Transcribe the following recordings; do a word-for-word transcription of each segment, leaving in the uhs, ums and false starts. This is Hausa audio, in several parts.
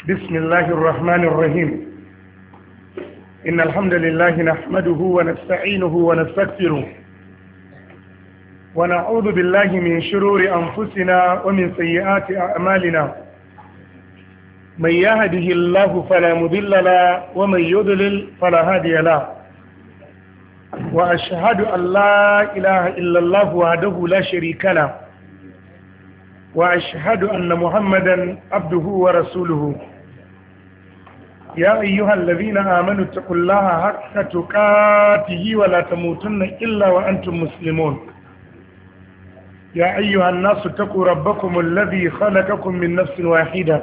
بسم الله الرحمن الرحيم إن الحمد لله نحمده ونستعينه ونستغفره ونعوذ بالله من شرور أنفسنا ومن سيئات أعمالنا من يهده الله فلا مضل له ومن يضلل فلا هادي له وأشهد أن لا إله إلا الله وحده لا شريك له وأشهد أن محمدا عبده ورسوله يا أيها الذين آمنوا اتقوا الله حق تقاته ولا تموتن إلا وأنتم مسلمون يا أيها الناس اتقوا ربكم الذي خلقكم من نفس واحدة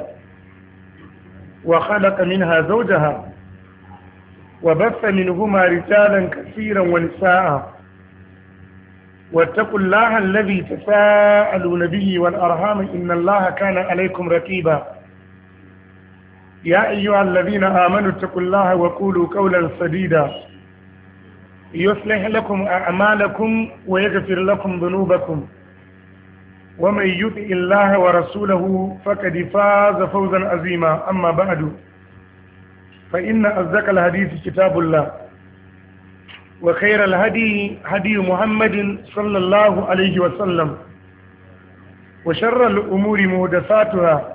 وخلق منها زوجها وبث منهما رجالا كثيرا ونساء واتقوا الله الذي تساءلون به والأرحام إن الله كان عليكم رقيبا يا أيها الذين آمنوا اتقوا الله وقولوا قولا سديدا يصلح لكم أعمالكم ويغفر لكم ذنوبكم ومن يطع الله ورسوله فقد فاز فوزا عظيما أما بعد فإن أصدق الحديث كتاب الله وخير الهدي هدي محمد صلى الله عليه وسلم وشر الأمور محدثاتها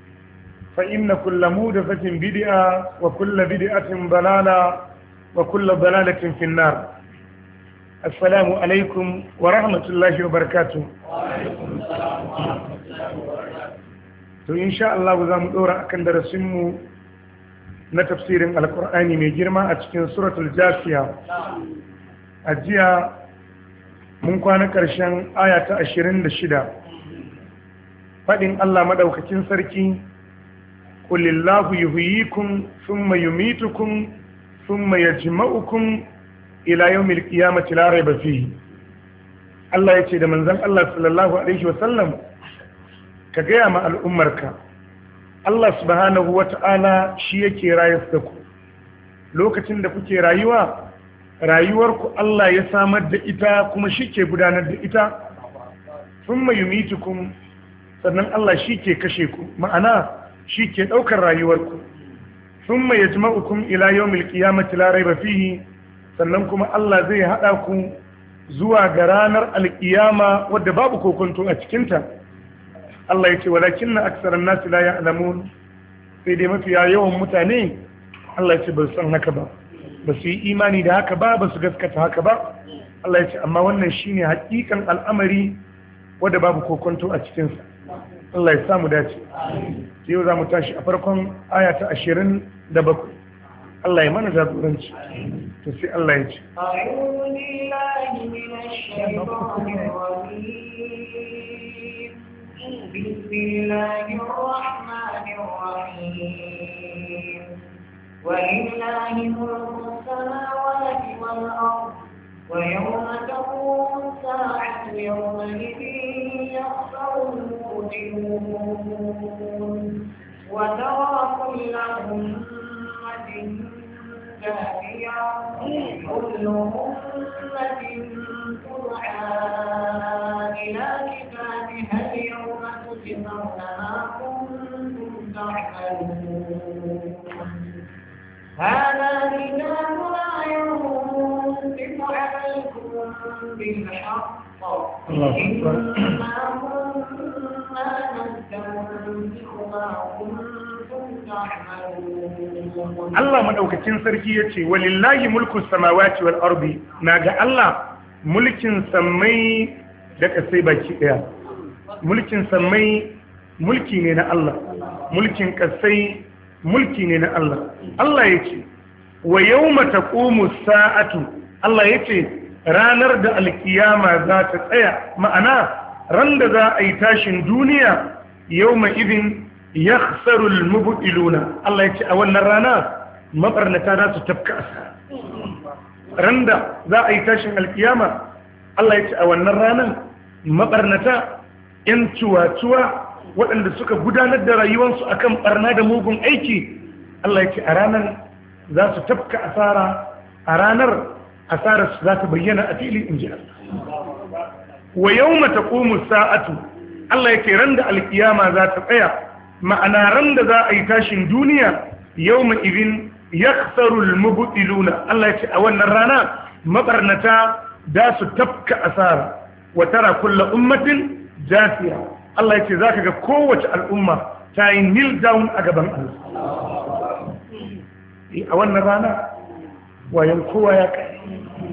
فإن كل محدثة بدعة وكل بدعة ضلالة وكل ضلالة في النار. السلام عليكم ورحمة الله وبركاته. وعليكم السلام ورحمة الله وبركاته. تو إن شاء الله وزام دورا أكن درسمو نتفسير القرآن من جرما أتكين سورة الجاثية. أجيا من كان كرشان آية عشرين لشدة. فإن الله مدوكتين سركي قل الله يحييكم ثم يميتكم ثم يجمعكم إلى يوم القيامة لا ريب فيه. Allah ya ce da manzon Allah sallallahu alaihi wasallam ka gaya ma al'ummarka Allah subhanahu wata'ala shi yake rayar da ku lokacin da kuke rayuwa rayuwarku Allah ya samar da ita kuma shi ke gudanar da ita thumma yumitukum sannan Allah shi ke kashe ku ma'ana shi ke ɗaukar rayuwarku sun mai yajma'ukum ila yawmil qiyamati la raiba fihi sannan kuma Allah zai haɗa ku zuwa ga ranar alƙiyama wadda babu kokonto a cikinta Allah ya ce walakin na aksaran nasi la ya'lamun sai dai mafiya yawan mutane Allah ya ce ba su san haka ba ba su yi imani da haka ba ba su gaskata haka ba Allah ya ce amma wannan shine haƙiƙan al'amari wadda babu kokonto a cikinsa Allah ya samu dace yau za mu tashi a farkon aya ta ashirin da bakwai Allah ya mana jagoranci to sai Allah ya ce ولله ملك السماوات والأرض ويوم تقوم الساعة يومئذ يخسر المبطلون وترى كل أمة جاثية كل أمة تدعى إلى كتابها اليوم تجزون ما كنتم تعملون هذا كتابنا ينطق عليكم بالحق إنا كنا نستنسخ ما كنتم تعملون Allah madaukakin sarki yace walillahi mulku samawati wal ardi naga Allah mulkin sammai da kasai baki daya mulkin sammai mulki ne na Allah mulkin kasai mulki ne na Allah Allah yace wa yawma taqumu sa'atu Allah yace ranar da alkiyama za ta tsaya ma'ana ran da za a yi tashin duniya yawma idin yakhsaru almubtiluna Allah yace a wannan rana mabarnata za su tafka asara ran da za a yi tashin alkiyama Allah yace a wannan ranan mabarnata yan cuwa-cuwa waɗanda suka gudanar da rayuwarsu akan barna da mugun aiki Allah yace a ranar za su tafka asara a ranar asarar su za ta bayyana a fili in ji Allah wa yawma taqumu sa'atu Allah yake ran da alkiyama za ta tsaya ma'ana ran da za a yi tashin duniya yawma idin yakhsarul mubtiluna Allah ya ce a wannan rana mabarnata da su tafka asara wa tara kullu ummatin jafiya Allah ya ce zaka ga kowace al'umma ta yi kneel down a gaban Allah a wannan rana wayan kowa ya kai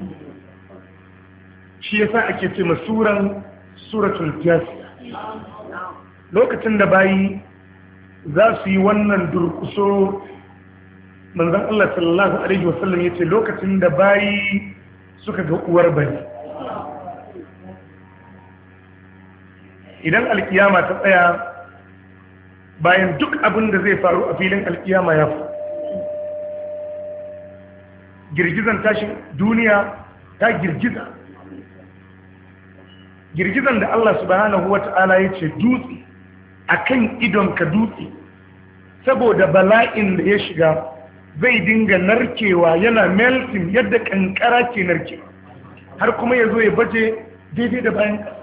shi yasa ake ce masuran suratul jasiya lokacin da bayi za su yi wannan durkuso manzon Allah sallallahu alaihi wasallam yace lokacin da bayi suka ga uwar bari idan alkiyama ta tsaya bayan duk abin da zai faru a filin alkiyama ya faru girgizan tashin duniya ta girgiza girgizan da Allah subhanahu wata'ala ya ce dutse akan idon ka dutse saboda bala'in da ya shiga zai dinga narkewa yana melting yadda kankara ke narkewa har kuma ya zo ya baje daidai da bayan ka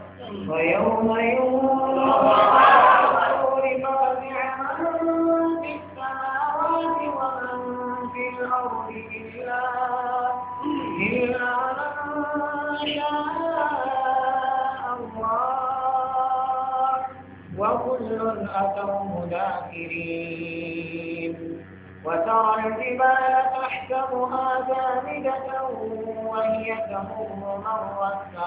وكل أتوه داخرين وترى الجبال تحسبها جامدة وهي تمر مر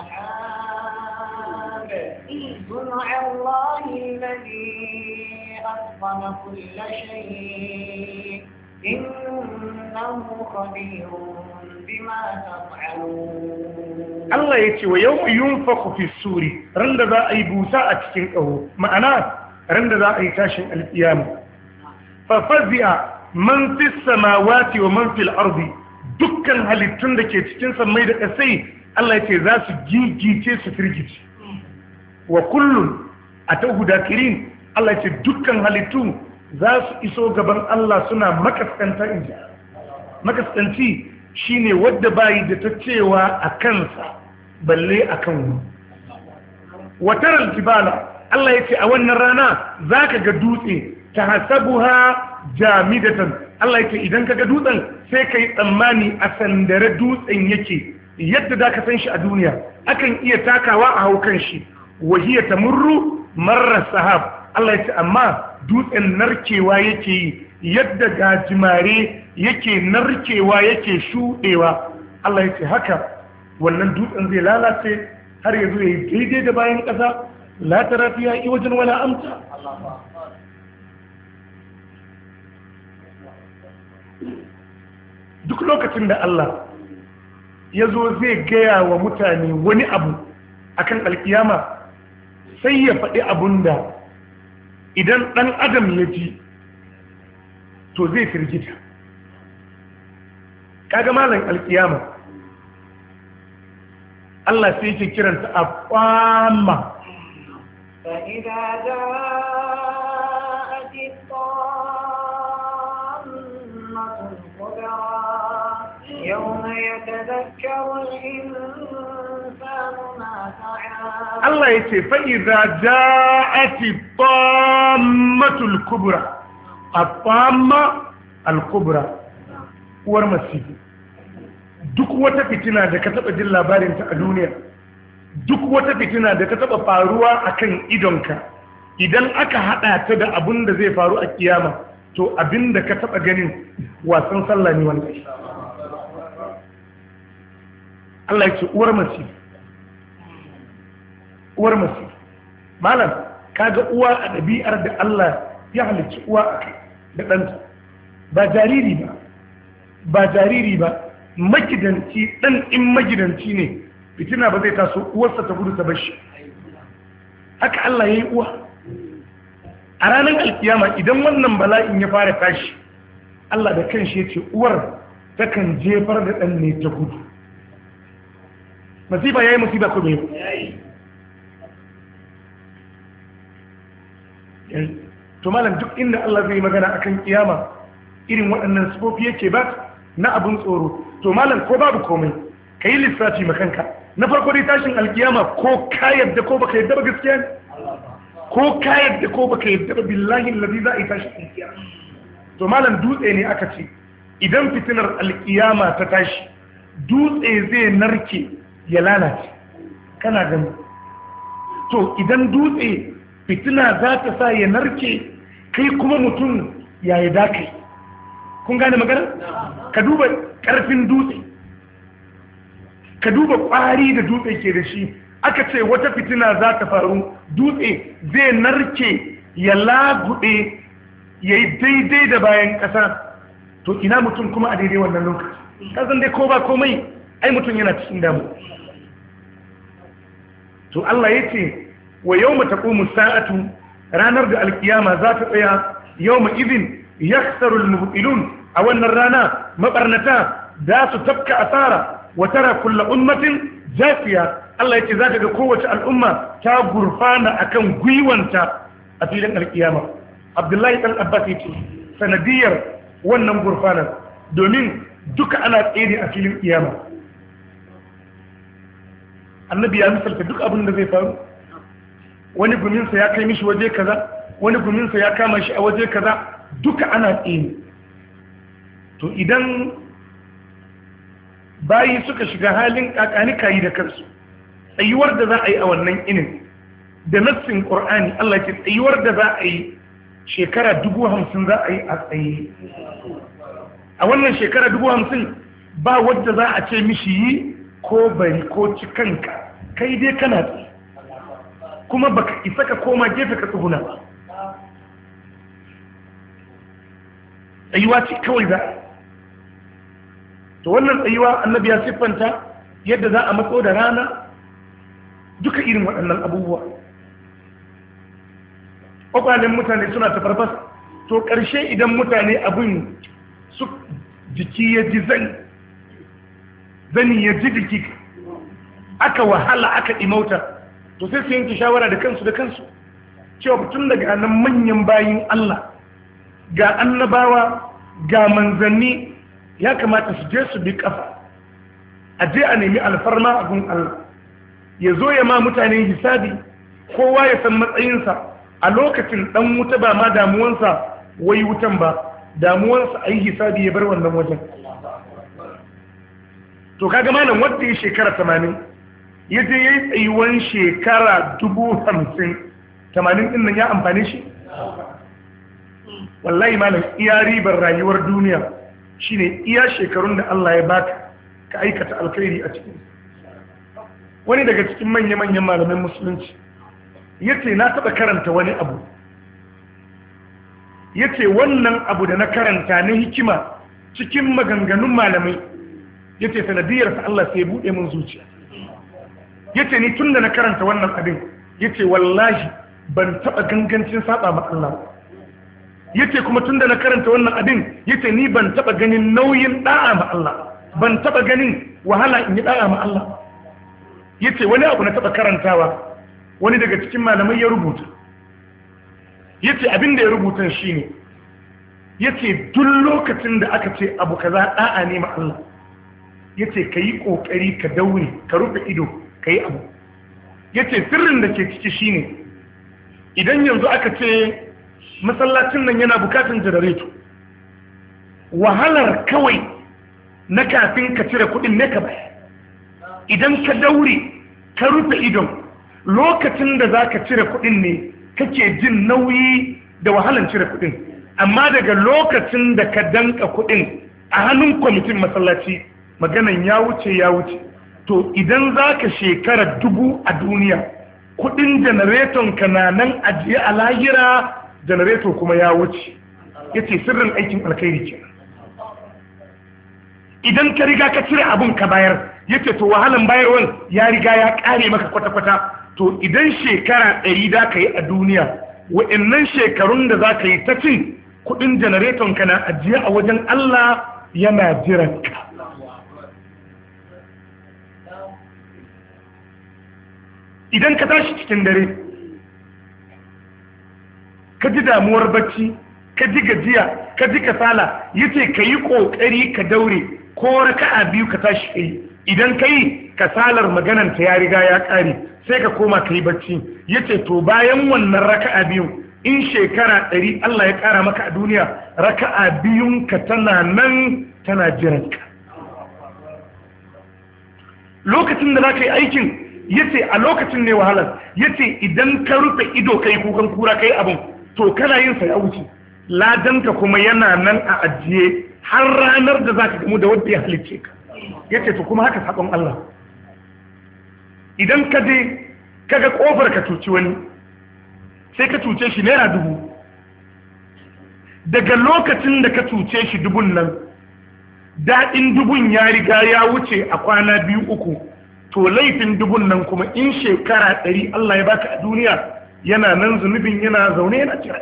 السحاب صنع الله الذي أتقن كل شيء إنه خبير بما تفعلون Allah ya ce wa yau yunfaku fi suri ran da za a yi busa a cikin ƙaho ma'ana ran da za a yi tashin alƙiyama fa fazi'a man fis samawati wa man fil ardi dukkan halittun da ke cikin sammai da ƙasai Allah ya ce za su gigice su firgice wa kullun atahu dakirin Allah ya ce dukkan halittu za su iso gaban Allah suna makaskanta inja makaskanci shine wadda bayi da ta cewa a kansa balle a kan wani watarar jibala Allah ya ce a wannan rana za ka ga dutse ta hasabuha jamidatan Allah ya ce idan ka ga dutsen sai ka yi tsammani a sandare dutsen yake yadda da ka san shi a duniya akan iya takawa a haukan shi wahiyar ta murru marar sahab Allah ya ce amma dutsen narkewa yake yi yadda gajimare yake narkewa yake shuɗewa Allah ya ce haka wannan dutsen zai lalace har ya zo ya yi daidai da bayan ƙasa la tara fiha iwajan wala amta duk lokacin da Allah ya zo zai gaya wa mutane wani abu akan alkiyama sai ya faɗi abun da idan ɗan adam ya ji to zai firgita kaga malan alkiyama Allah sai yake kiranta aqama fa idza ja'at at-tammatu al-kubra yawma yatadhakkaru al-insanu ma sa'a Allah yace fa idza ja'at at-tammatu al-kubra at-tamma al-kubra uwar masifu duk wata fitina da ka taba jin labarinta a duniya duk wata fitina da ka taba faruwa akan idonka idan aka hada ta da abin da zai faru a kiyama to abin da ka taba ganin wasan sallah ne wannan Allah ya ce uwar masifu uwar masifu malam kaga uwa a dabi'ar da Allah ya halicci uwa akai da ɗanta ba jariri ba ba jariri ba magidanci ɗan in magidanci ne fitina ba zai taso uwarsa ta gudu ta bashi haka Allah ya yi uwa a ranar alkiyama idan wannan bala'in ya fara tashi Allah da kanshi ya ce uwar takan jefar da ɗan ne ta gudu masifa ya yi masifa ko bai to malam duk inda Allah zai magana akan kiyama irin waɗannan sifofi yake ba na abin tsoro to malam ko babu komai ka yi lissafi makanka na farko dai tashin alkiyama ko ka yadda ko baka yadda ba gaskiya ne ko ka yadda ko baka yadda ba billahi allazi za a yi tashi alkiyama. To malam dutse ne aka ce idan fitinar alkiyama ta tashi dutse zai narke ya lalace kana gani. To idan dutse fitina za ta sa ya narke kai kuma mutum ya yi dakai. Kun gane magana? Ka duba ƙarfin dutse, ka duba ƙwari da dutse ke da shi. Aka ce wata fitina za ta faru dutse zai narke ya lagude ya yi daidai da bayan ƙasa. To ina mutum kuma a daidai wannan lokaci ƙasan dai ko ba komai ai mutum yana cikin damu. To Allah ya ce wa yau mata ƙomu sa'atu ranar da alkiyama za ta tsaya yau ma izin yaksarul mubtilun a wannan rana mabarnata za su tafka asara wa tara kulla ummatin jafiya. Allah ya ce za ka ga kowace al'umma ta gurfana akan gwiwanta a filin alkiyama. Abdullahi ɗan Abbas ya ce sanadiyar wannan gurfanar domin duka ana tsere a filin kiyama. Annabi ya misalta duk abin da zai faru, wani guminsa ya kai mishi waje kaza, wani guminsa ya kama shi a waje kaza, duka ana tsere. To idan bayi suka shiga halin kakani kayi da kansu, tsayuwar da za a yi a wannan inin da nassin ƙur'ani Allah ce tsayuwar da za a yi shekara dubu hamsin za a yi a tsaye. A wannan shekara dubu hamsin ba wadda za a ce mishi yi ko bari ko ci kanka, kai dai kana tsaye kuma baka isa ka koma gefe ka tsuguna ba. Tsayuwa ce kawai za a. To wannan tsayuwa annabi ya siffanta yadda za a matso da rana, duka irin waɗannan abubuwa. Ƙwaƙwalen mutane suna ta farfasa. To ƙarshe idan mutane abin su jiki ya ji zani, zani ya ji jiki, aka wahala aka imauta, to sai su yanke shawara da kansu da kansu cewa tun daga nan manyan bayin Allah ga annabawa ga manzanni ya kamata su je su bi kafa a je a nemi alfarma a gun Allah ya zo ya ma mutane hisabi, kowa ya san matsayinsa. A lokacin dan wuta ba ma damuwansa wai wutan ba, damuwansa a yi hisabi ya bar wannan wajen. To kaga malam wanda ya shekara tamanin ya je ya yi tsayuwan shekara dubu hamsin, tamanin ɗin nan ya amfani shi? Wallahi malam iya ribar rayuwar duniya shine iya shekarun da Allah ya baka ka aikata alkhairi a cikin. Wani daga cikin manya-manyan malamin musulunci yace na taɓa karanta wani abu, yace wannan abu da na karanta na hikima cikin maganganun malamai, yace sanadiyarsa Allah sai buɗe min zuciya. Yace ni tun da na karanta wannan abin, yace wallahi ban taɓa gangancin saba ma Allah. Yace kuma tun da na karanta wannan abin, yace ni ban taɓa ganin nauyin da'a ma Allah, ban taɓa ganin wahala in yi da'a ma Allah. Yace wani abu na taɓa karantawa, wani daga cikin malamai ya rubuta. Yace abin da ya rubuta shine, yace duk lokacin da aka ce abu kaza da'a ne ma Allah, yace kayi kokari ka daure ka rufe ido kayi abu. Yace sirrin da ke ciki shine idan yanzu aka ce masallacin nan yana bukatun janareto, wahalar kawai na kafin ka cire kudin ne ka bayar. Idan ka daure ka rufe idon, lokacin da za ka cire kudin ne kake jin nauyi da wahalar cire kudin, amma daga lokacin da ka danka kudin a hannun kwamitin masallaci maganan ya wuce ya wuce. To idan za ka shekara dubu a duniya, kudin janareton ka na nan ajiye a lahira, janareto kuma ya wuce. Yace sirrin aikin alkhairi kenan. Idan ka riga ka cire abun ka bayar, yace to wahalan bayarwan ya riga ya kare maka kwata-kwata. To idan shekara ɗari da ka yi a duniya, wa'annan shekarun da za ka yi ta cin kudin janareton ka na ajiye a wajen Allah yana jiran ka. Idan ka tashi cikin dare, ka ji damuwar bacci, ka ji gajiya, ka ji kasala, yace ka yi ƙoƙari ka daure ko raka'a biyu ka tashi kai. Idan ka yi kasalar magananta ya riga ya ƙare, sai ka koma ka yi bacci. Yace to bayan wannan raka'a biyun in shekara ɗari Allah ya ƙara maka a duniya, raka'a biyun ka tana nan tana jiranka. Lokacin da za ka yi aikin, yace a lokacin ne wahalar, yace idan ka rufe ido kai kukan kura kai abin, to kana yin sa ya wuce, ladanka kuma yana nan a ajiye har ranar da za ka gamu da wanda ya halicce ka. Yace to kuma haka sabon Allah, idan ka je kaga kofar ka cuci wani, sai ka cuce shi naira dubu, daga lokacin da ka cuce shi dubun nan, daɗin dubun ya riga ya wuce a kwana biyu uku, to laifin dubun nan kuma in shekara ɗari Allah ya baka a duniya, yana nan zunubin yana zaune yana jira.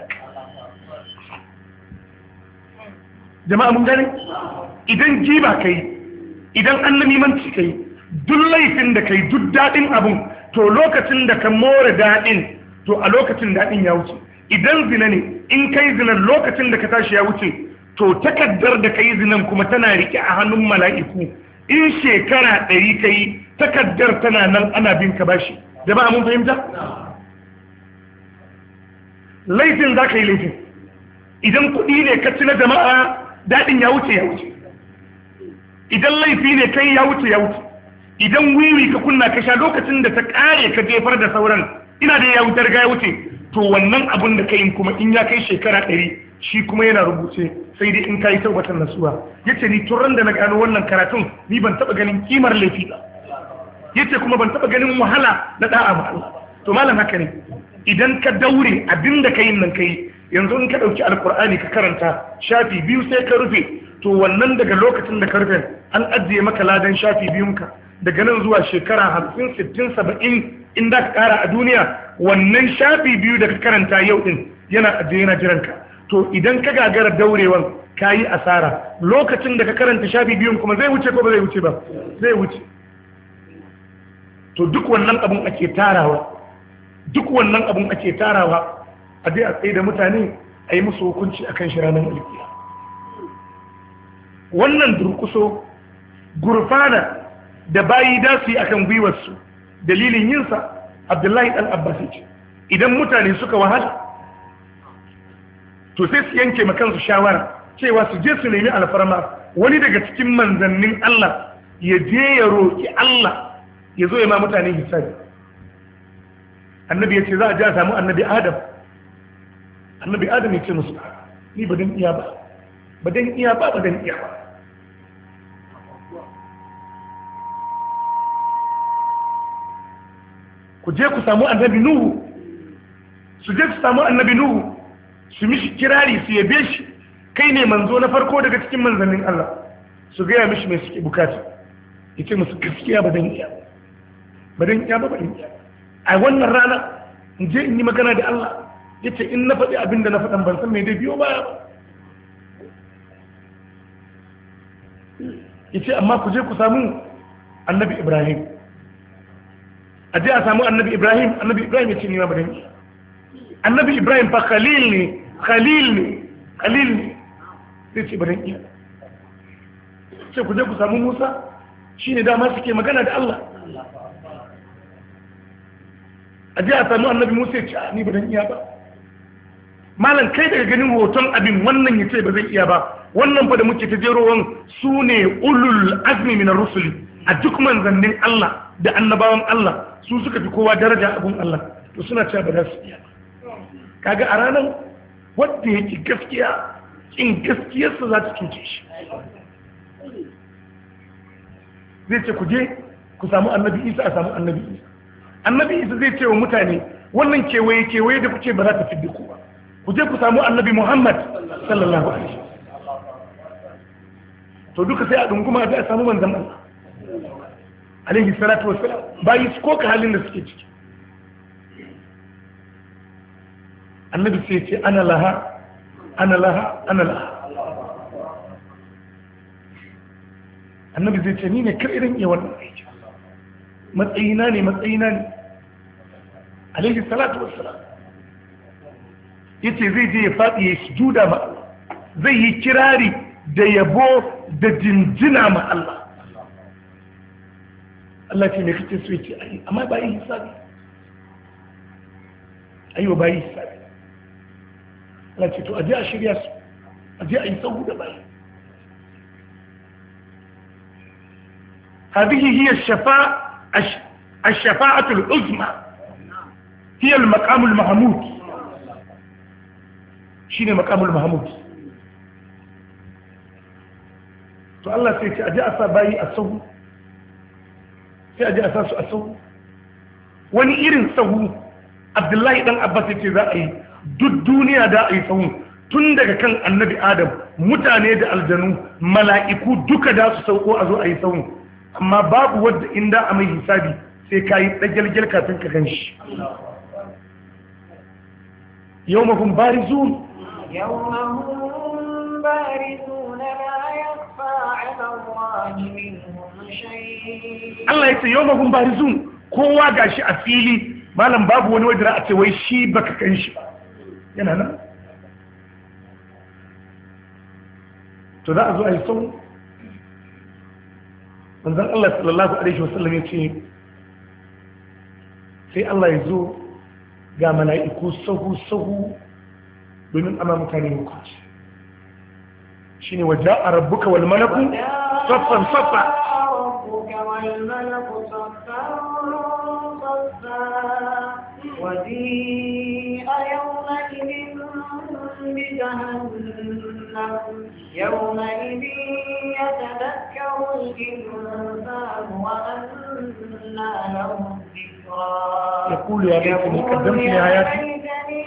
Jama'a mun gane? Idan giba kai, idan annamimanci kai, duk laifin da kai, duk daɗin abun, to lokacin da ka more daɗin, to a lokacin daɗin ya wuce. Idan zina ne, in kai zinan lokacin da ka tashi ya wuce, to takaddar da kai zinan kuma tana rike a hannun mala'iku. In shekara ɗari kai, takaddar tana nan ana bin ka bashi. Jama'a mun fahimta? Laifin za ka yi laifin. Idan kuɗi ne ka ci na jama'a, daɗin ya wuce ya wuce. Idan laifi ne kai ya wuce ya wuce. Idan wiwi ka kunna ka sha lokacin da ta ƙare ka jefar da sauran, ina da ya wutar ga ya wuce, to wannan abun da ka yi kuma in ya kai shekara ɗari, shi kuma yana rubuce, sai dai in ka yi taubatan nasuwa. Yace ni tun ran da na gano wannan karatun, ni ban taɓa ganin kimar laifi ba. Yace kuma ban taɓa ganin wahala na da'a ma Allah. To malam haka ne, idan ka daure abin da ka yi nan ka yi, yanzu in ka ɗauki alkur'ani ka karanta shafi biyu sai ka rufe, to wannan daga lokacin da ka rufe an ajiye maka ladan shafi biyunka. Daga nan zuwa shekara hamsin sittin saba'in in da ka kara a duniya, wannan shafi biyu da ka karanta yau din yana ajiye yana jiranka. To idan ka gagara daurewan ka yi asara, lokacin da ka karanta shafi biyun kuma zai wuce ko ba zai wuce ba? Zai wuce. To duk wannan abun ake tarawa, duk wannan abun ake tarawa a dai a tsaye da mutane a yi musu hukunci akan shi ranar alkiya. Wannan durkuso gurfana da bayi da su yi akan gwiwarsu, dalilin yinsa Abdullahi ɗan Abbas ce, idan mutane suka wahala, to sai su yanke makansu shawara cewa su je su nemi alfarma wani daga cikin manzannin Allah ya je ya roƙi Allah ya zo ya ma mutane hisabi. Annabi ya ce za a je a samu annabi Adam. Annabi Adam ya ce musu, ni ba dan iya ba, ba dan iya ba, ba dan iya ba. Ku je ku samu annabi Nuhu, su je su samu annabi Nuhu, su mishi kirari su yabe shi, kai ne manzo na farko daga cikin manzannin Allah, su gaya mishi mai suke bukata. Ya ce musu gaskiya ba dan iya ba, dan iya ba, ba dan iya. A wannan rana in je in yi magana da Allah, ya ce in na faɗi abin da na faɗan ban san mai dai biyo baya ba. Ya ce amma ku je ku samu annabi Ibrahim. A je a samu annabi Ibrahim, annabi Ibrahim ya ce ni ma ba dan iya. Annabi Ibrahim fa khalil ne, khalil ne, khalil ne. Sai ce ba dan iya. Sai ku je ku samu Musa, shine dama suke magana da Allah. A je a samu annabi Musa ya ce ni ba dan iya ba. Malam kai daga ganin hoton abin wannan ya ce ba zai iya ba, wannan fa da muke ta jerowan su ne ulul azmi min ar-rusuli. A duk manzannin Allah da annabawan Allah su suka fi kowa daraja abun Allah, to suna cewa ba za su iya ba. Kaga a ranar wadda yake gaskiya in gaskiyarsa za ta cuce shi. Zai ce ku je ku samu annabi Isa, a samu annabi Isa. Annabi Isa zai ce wa mutane wannan kewaye kewaye da kuce ba za ta fi da ku ba. Ku je ku samu annabi Muhammad sallallahu alaihi wasallam. To duka sai a dunguma sai a samu manzon Allah alaihi salatu wassalam, bayi su koka halin da suke ciki. Annabi sai ce ana laha ana laha ana laha. Annabi zai ce ni ne kar irin iya wannan aiki, matsayina ne matsayina ne alaihi salatu wassalam. Yace zai je ya faɗi ya sujuda ma Allah, zai yi kirari da yabo da jinjina ma Allah. Allah ce me kake so yace ai amma ba yi hisabi, ayi wa bayi hisabi Allah ce to aje a shirya su aje a yi sahu da bayi هذه هي الشفاعة الشفاعة العظمى هي المقام المحمود شنو مقام المحمود to Allah sai ce aje a sa bayi a sahu sai aje a sa su a sahu wani irin sahu Abdullahi dan Abbas yace za a yi duk duniya da a yi sahu tun daga kan annabi Adam mutane da aljanu mala'iku duka da su sauko a zo a yi sahu amma babu wadda inda a mai hisabi sai ka yi ɗagyalgyal kafin ka gan shi yau mahun barizun يوم هم بارزون لا يخفى على الله منهم شيء Allah ya ce yau mahun barizun kowa ga shi a fili malam babu wani wajen a ce wai shi baka kan shi ba yana nan to za a zo a yi sau manzan Allah sallallahu Alaihi wasallam ya ce sai Allah ya zo ga mala'iku sahu-sahu domin ama mutane hukunci shi ne waje a rabbuka wal malaku saffan saffa وجيء يومئذ بجهنم يومئذ يتذكر الإنسان وأنى له الذكرى يقول يا ليتني قدمت لحياتي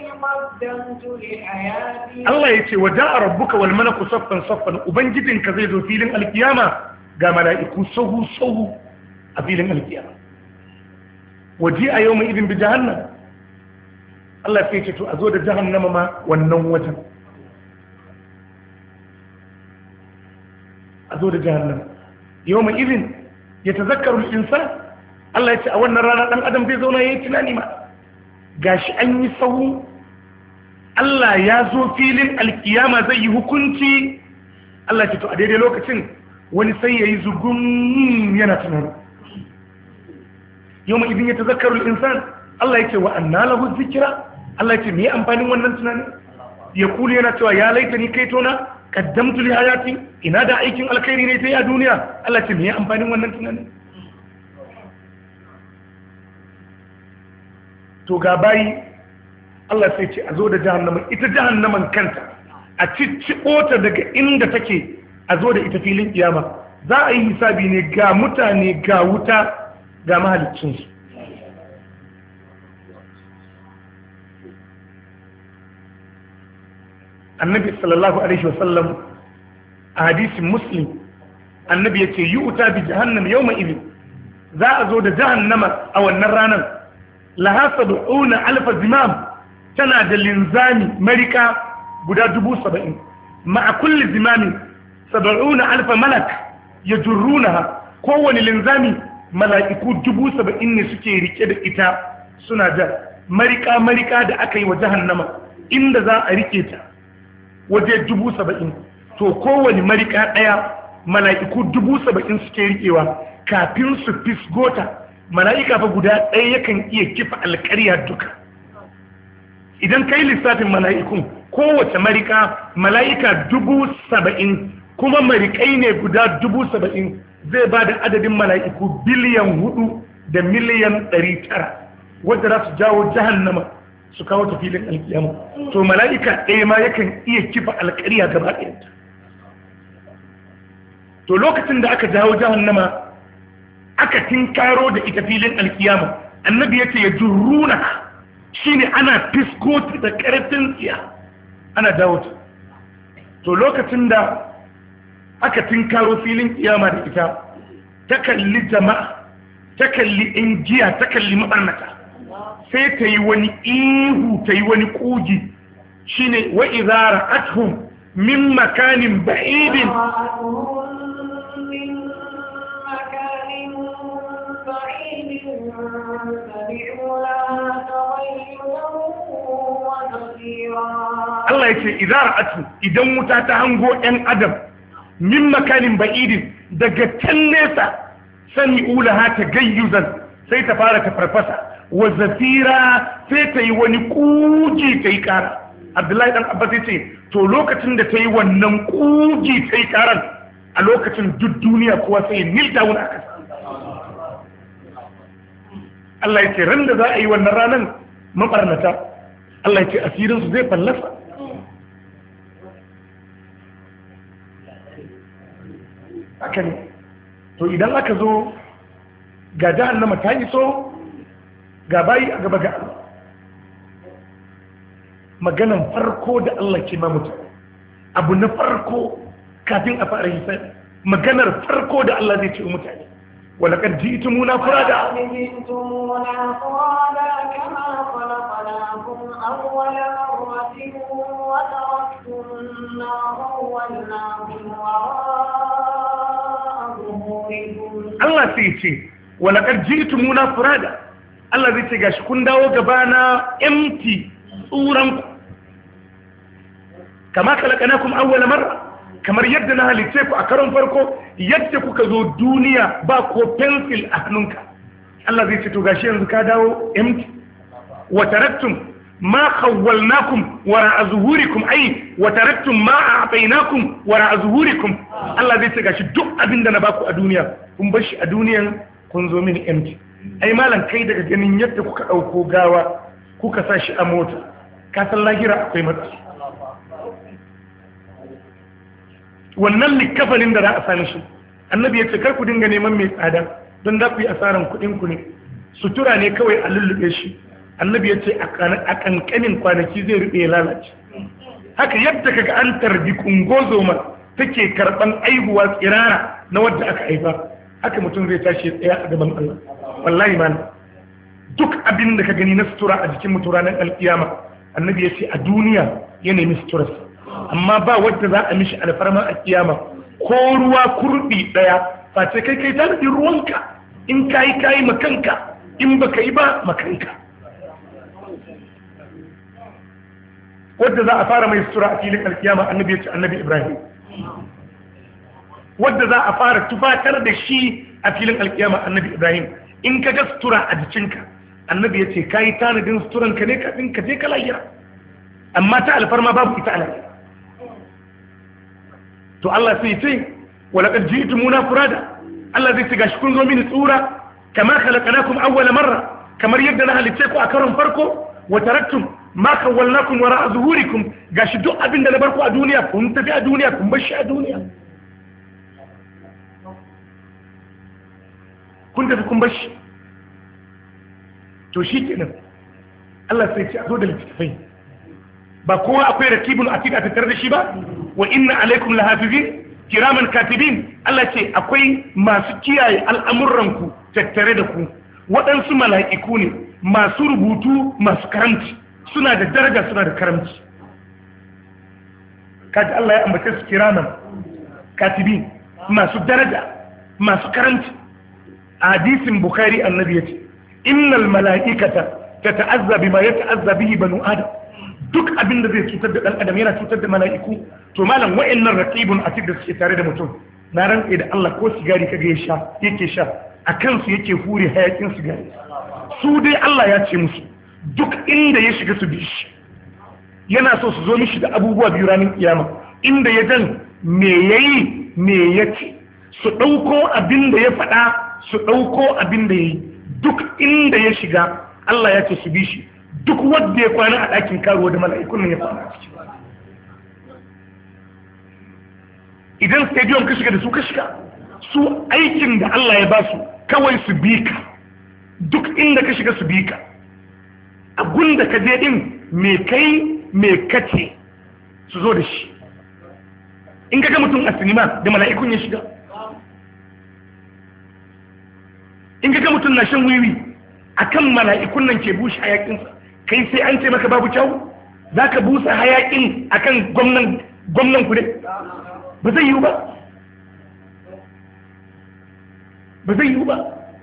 Allah ya ce wa ja'a rabbuka wal malaku saffan saffan ubangijinka zai zo filin alkiyama ga mala'iku sahu sahu a filin alkiyama waje a yau mai idin bi jahannam Allah sai ce to a zo da jahannama ma wannan wajen a zo da jahannama yau mai idin ya tazakkaru insan Allah ya ce a wannan rana dan adam zai zauna yayi tunani ma gashi an yi sahu Allah ya zo filin alkiyama zai yi hukunci Allah ce to a daidai lokacin wani sai ya yi zugun yana tunani yau ma idin ya tazakkaru insan Allah ya ce wa anna lahu zikira Allah ya ce me amfanin wannan tunani ya kuli yana cewa ya laita ni kai tona kaddamtu li hayati ina da aikin alkhairi ne sai a duniya Allah ya ce me amfanin wannan tunani to ga bayi Allah sai ce a zo da jahannama ita jahannaman kanta a cicciɓo ta daga inda take a zo da ita filin kiyama za a yi hisabi ne ga mutane ga wuta ga mahaliccinsu annabi sallallahu alaihi wasallam a hadisin muslim annabi ya ce yi wuta bi jahannam yau ma'izin za a zo da jahannama a wannan ranar laha sab'una alfa zimam tana da linzami marika guda dubu saba'in ma'a kulli zimami sab'una alfa malak yajurrunaha kowane linzami mala'iku dubu saba'in ne suke rike da ita suna da marika marika da aka yi wa jahannama inda za a rike ta waje dubu saba'in to kowane marika daya mala'iku dubu saba'in suke rikewa kafin su fisgota mala'ika fa guda ɗaya yakan iya kifa alƙarya duka idan kai lissafin mala'ikun kowace marika mala'ika dubu saba'in kuma marikai ne guda dubu saba'in zai ba da adadin mala'iku biliyan hudu da miliyan ɗari tara wadda za su jawo jahannama su kawo ta filin alkiyama to mala'ika ɗaya ma yakan iya kifa alƙarya gaba ɗayanta to lokacin da aka jawo jahannama aka tinkaro da ita filin alkiyama annabi yace ya jurruna shine ana fiskoti da karfin tsiya ana dawo ta to lokacin da aka tinkaro filin kiyama da ita ta kalli jama'a ta kalli injiya ta kalli mabarnata sai ta yi wani ihu ta yi wani kugi shine wa idza ra'atuhum min makanin ba'idin Allah ya ce idara'atu idan wuta ta hango ɗan adam min makanin ba'idin daga can nesa sani ulaha ta gayyuzan sai ta fara ta farfasa wa zafira sai ta yi wani kuji ta yi kara. Abdullahi dan Abbas ya ce to lokacin da ta yi wannan kuji ta yi karan a lokacin duk duniya kuwa sai nil down a kasa. Allah ya ce ran da za a yi wannan ranan mabarnata Allah ya ce asirinsu zai fallasa. haka ne to idan aka zo ga jahannama ta iso ga bayi a gaba ga Allah maganan farko da Allah ke mamuta abu na farko kafin a fara hisabi maganar farko da Allah zai ce mutane ولقد جئتمونا فرادا جئتمونا فرادا كما خلقناكم أول مرة وتركتم ما خولناكم وراء ظهوركم الله سيتي ولقد جئتمونا فرادا الله zai ce gashi kun dawo gabana empty tsuranku kama khalaqnakum awwal marra kamar yadda na halice ku a karon farko yadda kuka zo duniya ba ko pencil a hannunka Allah zai ce to gashi yanzu ka dawo empty wa taraktum ma khawwalnakum wara azhurikum ay wa taraktum ma a'tainakum wara azhurikum Allah zai ce gashi duk abinda na baku a duniya kun bar shi a duniyan kun zo mini empty ai malan kai daga ganin yadda kuka dauko gawa kuka sa shi a mota ka san lahira akwai matsala wannan likafanin da za a sami shi annabi ya ce kar ku dinga neman mai tsada don za ku yi asaran kuɗin ku ne sutura ne kawai a lullube shi annabi ya ce a kankanin kwanaki zai rube lalace haka yadda kaga an tarbi kungozoma take karban aihuwa tsirara na wadda aka haifa haka mutum zai tashi tsaya a gaban Allah wallahi man duk abin da ka gani na sutura a jikin mutum ranar alkiyama annabi ya ce a duniya ya nemi suturarsa amma ba wadda za a mishi alfarma a kiyama ko ruwa kurbi daya face kai kai tanadi ruwanka in kayi kayi makanka in baka yi ba makanka wadda za a fara mai sutura a filin alkiyama annabi ya ce annabi Ibrahim wadda za a fara tufatar da shi a filin alkiyama annabi Ibrahim in ka ga sutura a jikinka annabi ya ce kayi tanadin suturanka ne kafin ka je ka lahira amma ta alfarma babu ita a lahira to Allah sai ce walaqad ji'tumuna furada Allah zai ce gashi kun zo mini tsura kama khalaqnakum awwal marra kamar yadda na halice ku a karon farko wa taraktum ma khawwalnakum wara'a zuhurikum gashi duk abin da na barku a duniya kun tafi a duniya kun bar shi a duniya kun tafi kun bar shi to shikenan Allah sai ce a zo da littafai ba kowa akwai rakibun atid a tattare da shi ba wa inna alaikum lahafizin kiraman katibin Allah ce akwai masu kiyaye al'amuranku tattare da ku waɗansu mala'iku ne masu rubutu masu karamci suna da daraja suna da karamci kaji Allah ya ambace su kiraman katibin masu daraja masu karamci a hadisin Bukhari annabi yace innal mala'ikata tata'azza bima yata'azza bihi banu adam duk abin da zai cutar da ɗan adam yana cutar da mala'iku to malam wa'annan raqibun atid da suke tare da mutum na rantsa da Allah ko sigari kaga ya sha yake sha a kansu yake hure hayakin sigari su dai Allah ya ce musu duk inda ya shiga su bi shi yana so su zo mishi da abubuwa biyu ranar kiyama inda ya dan me yayi me yace su dauko abin da ya faɗa su dauko abin da yayi duk inda ya shiga Allah ya ce su bi shi duk wadda ya kwana a ɗakin karuwa da mala'ikun nan ya kwana a ciki idan stadium ka shiga da su ka shiga su aikin da Allah ya ba su kawai su bi ka duk inda ka shiga su bi ka a gunda ka je din me kai me kace su zo da shi in ka ga mutum a sinima da mala'ikun ya shiga in ka ga mutum na shan wiwi akan mala'ikun nan ke bushe hayakinsa kai sai an ce maka babu kyau za ka busa hayakin akan gwamnan gwamnan ku ne ba zai yiwu ba ba zai yiwu ba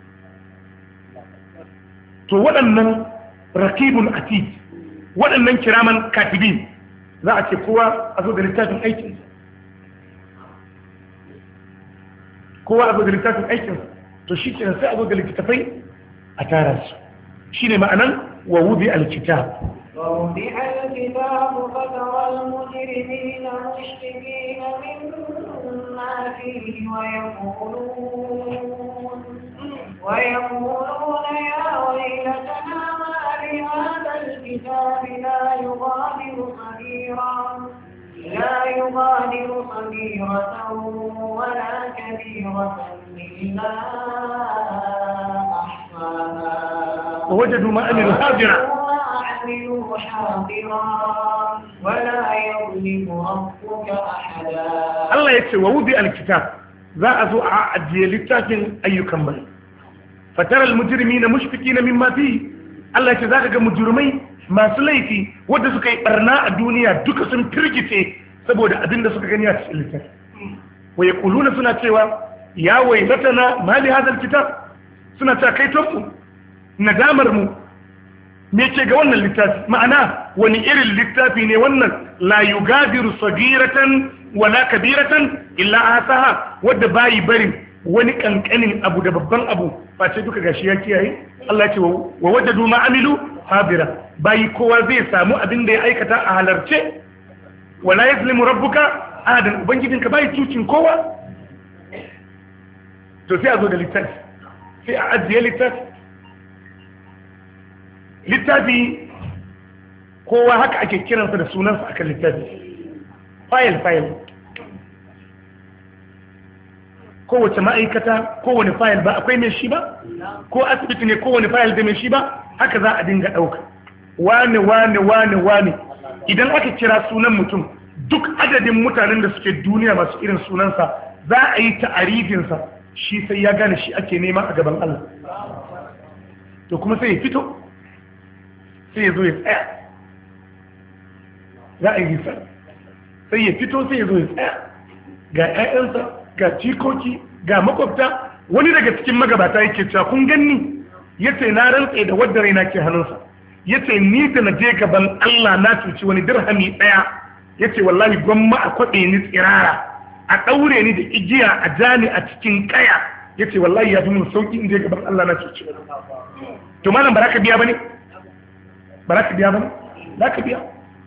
to waɗannan rakibun atid waɗannan kiraman katibin za a ce kowa a zo da littafin aikinsa kowa a zo da littafin aikinsa to shi kenan sai a zo da littafai a tara su shine ma'anan wa wudi alkitab ووضع الكتاب فترى المجرمين مشفقين مما فيه ويقولون ويقولون يا ويلتنا ما لهذا الكتاب لا يغادر صغيرا لا يغادر صغيرة ولا كبيرة إلا أحصاها ووجدوا ما عملوا حاضرا عملوا حاضرا ولا يظلم ربك أحدا. الله يكتب ووضع الكتاب ذا أزو أعدي للتاكن أي كمل فترى المجرمين مشفقين مما فيه الله يكتب ذاك مجرمين masu laifi wadda suka yi barna a duniya duka sun firgice saboda abin da suka gani a cikin littafi waye kuluna suna cewa ya wailatana mali hadal kitab suna ta kai tonku nadamar mu me ke ga wannan littafi ma'ana wani irin littafi ne wannan la yugadiru sagiratan wala kabiratan illa asaha wadda bayi barin wani kankanin abu da babban abu face duka gashi ya kiyaye Allah ya ce wa wajadu ma amilu habira bayi kowa zai samu abin da ya aikata a halarce wala yazlimu rabbuka ahadan ubangijinka bayi cucin kowa to sai a zo da littafi sai a ajiye littafi littafi kowa haka ake kiransa da sunansa akan littafi fayil fayil kowace ma'aikata kowane fayil ba akwai mai shi ba ko asibiti ne kowane fayil da mai shi ba haka za a dinga ɗauka wane wane wane wane idan aka kira sunan mutum duk adadin mutanen da suke duniya masu irin sunansa za a yi ta'arifinsa shi sai ya gane shi ake nema a gaban Allah to kuma sai ya fito sai ya zo ya tsaya za a yi sai ya fito sai ya zo ya tsaya ga 'ya'yansa ga cikoki ga makwabta wani daga cikin magabata yake cewa kun ganni yace na rantsa da wadda raina ke hannunsa yace ni da na je gaban Allah na cuci wani dirhami daya yace wallahi gwamma a kwabe ni tsirara a daure ni da igiya a jani a cikin kaya yace wallahi ya fi mun sauki in je gaban Allah na cuci wani to malam baraka biya bane baraka biya bane zaka biya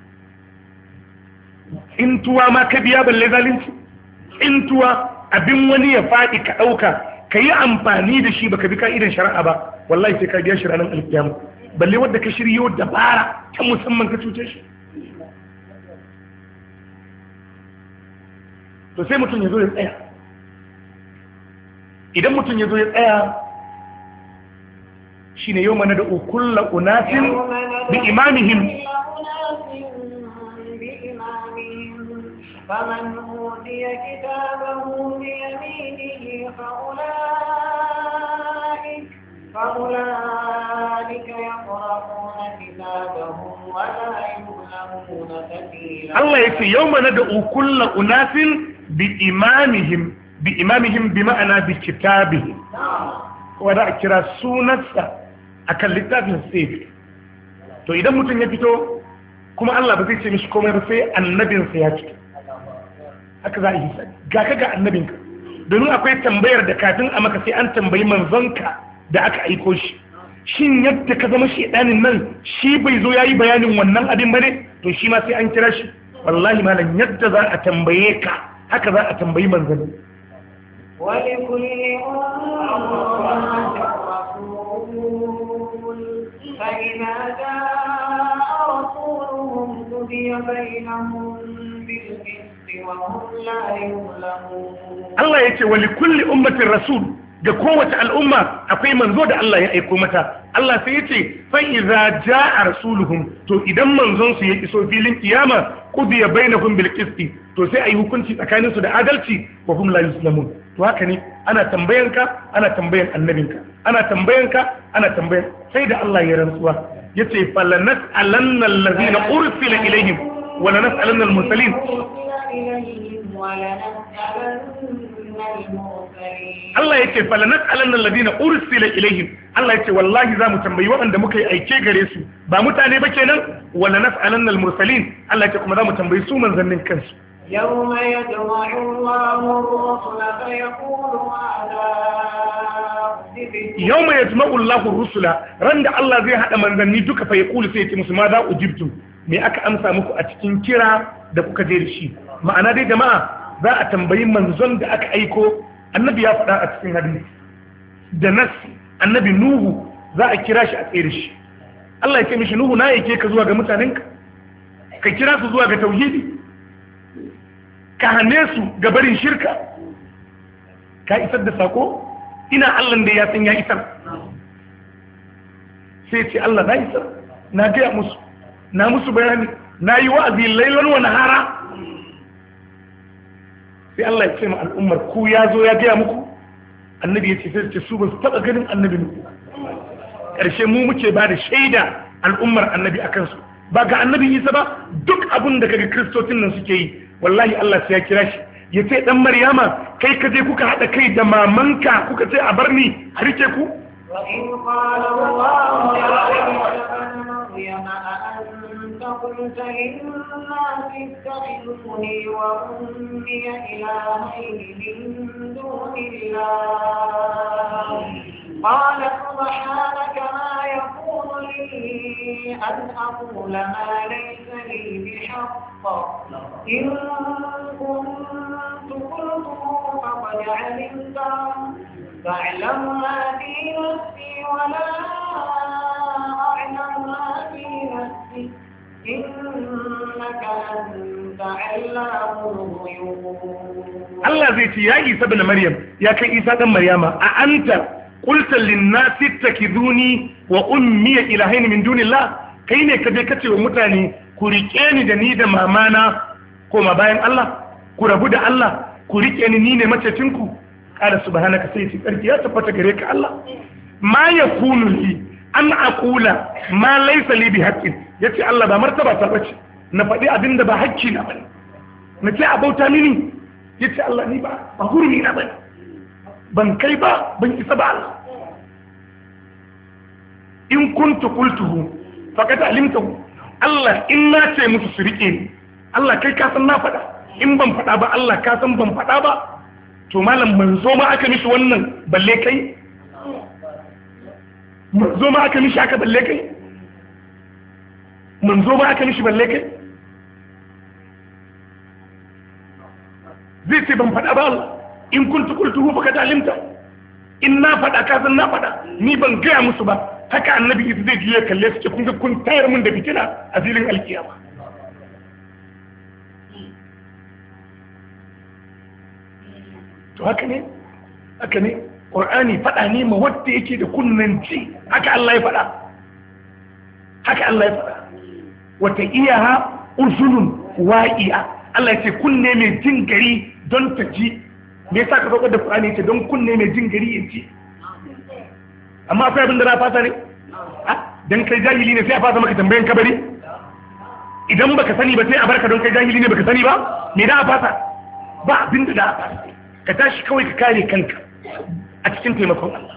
in tuwa ma ka biya balle zalunci in tuwa abin wani ya faɗi ka ɗauka ka yi amfani da shi baka bi ka'idan shari'a ba wallahi sai ka biya shi ranar alkiyama balle wadda ka shiryo dabara ta musamman ka cuce shi to sai mutum ya zo ya tsaya idan mutum ya zo ya tsaya shi ne yau mana da ukulla unasin bi imamihim فمن أوتي كتابه بيمينه فأولئك فأولئك يقرؤون كتابهم ولا يظلمون فتيلا الله يقول يوم ندعو كل أناس بإمامهم بإمامهم بمعنى بكتابهم وذا كرا سونسا أكل لتابه السيف تو إذا متن يفتو كما الله بزي مش كما يرسي النبي سياتي haka za a yi ga ka ga annabinka domin akwai tambayar da kafin a maka sai an tambayi manzonka da aka aiko shi shin yadda ka zama shedanin nan shi bai zo yayi bayanin wannan abin bane to shi ma sai an kira shi wallahi malam yadda za a tambaye ka haka za a tambayi manzon ولكل أمة رسول فإذا جاء رسولهم قضي بينهم بالقسط Allah ya ce wa likulli ummatin rasul ga kowace al'umma akwai manzo da Allah ya aiko mata Allah sai ya ce fa iza jaa rasuluhum to idan manzon su ya iso filin kiyama qudiya bainahum bil qisti to sai ayi hukunci tsakanin su da adalci wa hum la yuslamun to haka ne ana tambayanka ana tambayan annabinka ana tambayanka ana tambayan sai da Allah ya rantsuwa yace falanat alanna allazina ursila ilaihim wa lanas'alanna al mursalin Allah ya ce falanat alannan ladina ursila ilaihim Allah ya ce wallahi za mu tambayi waɗanda muka yi aike gare su ba mutane ba kenan wala nas'alannal mursalin Allah ya ce kuma za mu tambayi su manzannin kansu يوم يجمع الله الرسل فيقول ماذا أجبتم yawma yajma'u Allahu rusula ran da Allah zai hada manzanni duka fa yaqulu sai ya ce musu ma za ujibtum me aka amsa muku a cikin kira da kuka je da shi ma'ana dai jama'a za a tambayi manzon da aka aiko annabi ya faɗa a cikin hadisi da nas annabi nuhu za a kira shi a tsere shi Allah ya ce mishi nuhu na yake ka zuwa ga mutanenka ka kira su zuwa ga tauhidi ka hane su ga barin shirka ka isar da sako ina Allah da ya san ya isar sai ce Allah na isar na gaya musu na musu bayani na yi wa'azi lailan wa nahara sai Allah ya ce ma al'ummar ku ya zo ya gaya muku annabi ya ce sai ce su ba su taɓa ganin annabi nuku ƙarshe mu muke ba da shaida al'ummar annabi a kansu ba ga annabi isa ba duk abin da kaga kristocin nan suke yi wallahi Allah sai ya kira shi ya ce dan maryama kai ka je kuka haɗa kai da mamanka kuka ce a bar ni a rike ku وإذ قال الله يا عيسى ابن مريم أأنت قلت للناس اتخذوني وأمي إلهين من دون الله قال سبحانك ما يكون لي أن أقول ما ليس لي بحق إن كنت قلته فقد علمته فاعلم ما في نفسي ولا أعلم ما في نفسي إنك أنت علام الغيوب الله زيتي يا عيسى ابن مريم يا كي عيسى ابن مريم أأنت قلت للناس اتخذوني وأمي إلهين من دون الله kai ne kaje kace wa mutane ku rike ni da ni da mamana koma bayan Allah ku rabu da Allah ku rike ni ni ne macecinku qala subhanaka sai ce sarki ya tabbata gare ka Allah ma yakunu li an aqula ma laysa li bi haqqin yace Allah ba martaba ta bace na faɗi abinda ba hakki na bane na ce abauta mini yace Allah ni ba ba hurumi na bane ban kai ba ban isa ba Allah in kuntu qultuhu faqad alimtahu Allah in na ce musu su rike ni Allah kai ka san na faɗa in ban faɗa ba Allah ka san ban faɗa ba to malam manzo ma aka mishi wannan balle kai manzo ma aka mishi aka balle kai manzo ma aka mishi balle kai zai ce ban faɗa ba Allah in kuntu qultuhu faqad alimta in na faɗa ka san na faɗa ni ban gaya musu ba haka annabi isa zai juya kalle su ce kun ga kun tayar min da fitina a filin alkiyama to haka ne haka ne qur'ani faɗa ne ma wanda yake da kunnan ji haka Allah ya faɗa haka Allah ya faɗa wata iyaha uzunun wa'iya Allah ya ce kunne mai jin gari don ta ji me yasa ka zo da qur'ani ce don kunne mai jin gari ya ji amma akwai abin da na fata ne dan kai jahili ne sai a fata maka tambayan kabari idan baka sani ba sai a barka don kai jahili ne baka sani ba me da a fata ba abin da da a fata ka tashi kawai ka kare kanka a cikin taimakon Allah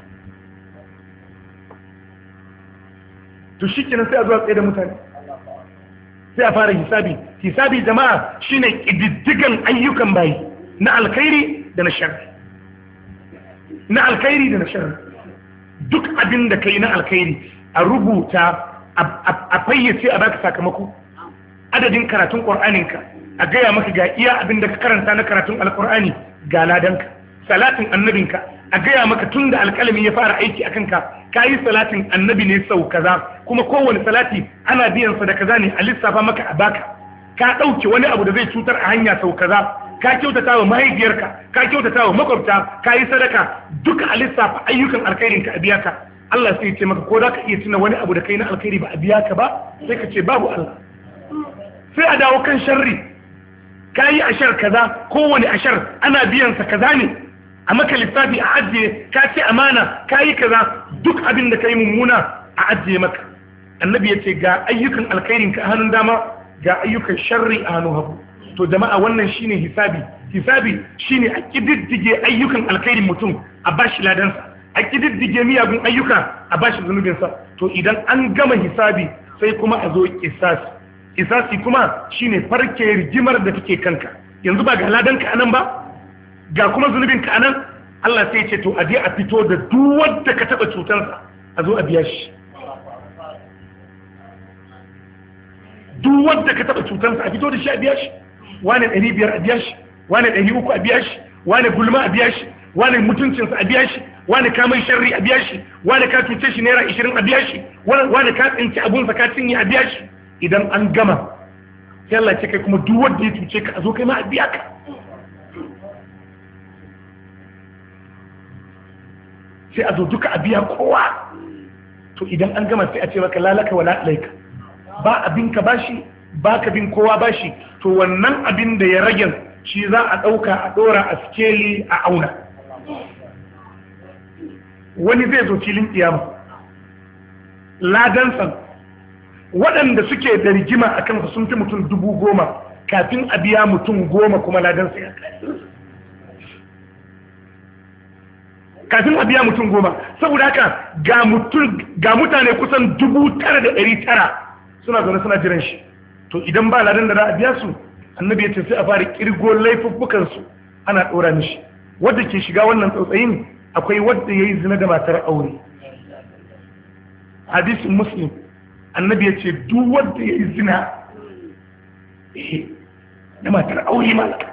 to shikenan sai a zuwa tsaye da mutane sai a fara hisabi hisabi jama'a shine kididdigan ayyukan bayi na alkhairi da na sharri na alkhairi da na sharri duk abin da kai na alkhairi a rubuta a fayyace a baka sakamako adadin karatun qur'aninka a gaya maka ga iya abin da ka karanta na karatun alqur'ani ga ladanka salatin annabinka a gaya maka tun da alƙalami ya fara aiki a kanka ka yi salatin annabi ne sau kaza kuma kowane salati ana biyan sa da kaza ne a lissafa maka a baka ka ɗauke wani abu da zai cutar a hanya sau kaza ka kyautata wa mahaifiyarka ka kyautata wa makwabta ka yi sadaka duka a lissafa ayyukan alkhairinka a biya ka Allah sai ya ce maka ko za ka iya tuna wani abu da kai na alkhairi ba a biya ka ba sai ka ce babu Allah sai a dawo kan sharri ka yi ashar kaza kowane ashar ana biyan sa kaza ne a maka lissafi a ajiye ka ce amana ka yi kaza duk abin da ka yi mummuna a ajiye maka annabi ya ce ga ayyukan alkhairinka a hannun dama ga ayyukan sharri a hannun hagu to jama'a wannan shine hisabi hisabi shine a kididdige ayyukan alkhairin mutum a bashi ladansa a kididdige miyagun ayyuka a bashi zunubinsa to idan an gama hisabi sai kuma a zo kisasi kisasi kuma shine farke rigimar da take kanka yanzu ba ga ladanka anan ba ga kuma zunubinka anan Allah sai ce to a je a fito da duk wanda ka taba cutarsa a zo a biya shi duk wanda ka taba cutarsa a fito da shi a biya shi wane ɗari biyar a biya shi wane ɗari uku a biya shi wane gulma a biya shi wane mutuncinsa a biya shi wane kamar sharri a biya shi wane ka cuce shi naira ishirin a biya shi wane ka tsinci abunsa ka cinye a biya shi idan an gama sai Allah ce kai kuma duk wanda ya cuce ka a zo kai ma a biya ka sai a zo duka a biya kowa to idan an gama sai a ce maka lalaka wala alaika ba abin ka bashi ba ka bin kowa bashi to wannan abin da ya rage shi za a ɗauka a ɗora a skeli a auna wani zai zo filin ƙiyama ladansan waɗanda suke da rigima a kansa sun fi mutum dubu goma kafin a biya mutum goma kuma ladansa ya kai kafin a biya mutum goma saboda haka ga mutane kusan dubu tara da ɗari tara suna zaune suna jiran shi to idan ba ladan da za a biya su annabi ya ce sai a fara kirgo laifuffukansu ana ɗora mishi wadda ke shiga wannan tsautsayin akwai wadda ya yi zina da matar aure hadisin muslim annabi ya ce duk wadda ya yi zina da matar aure malaka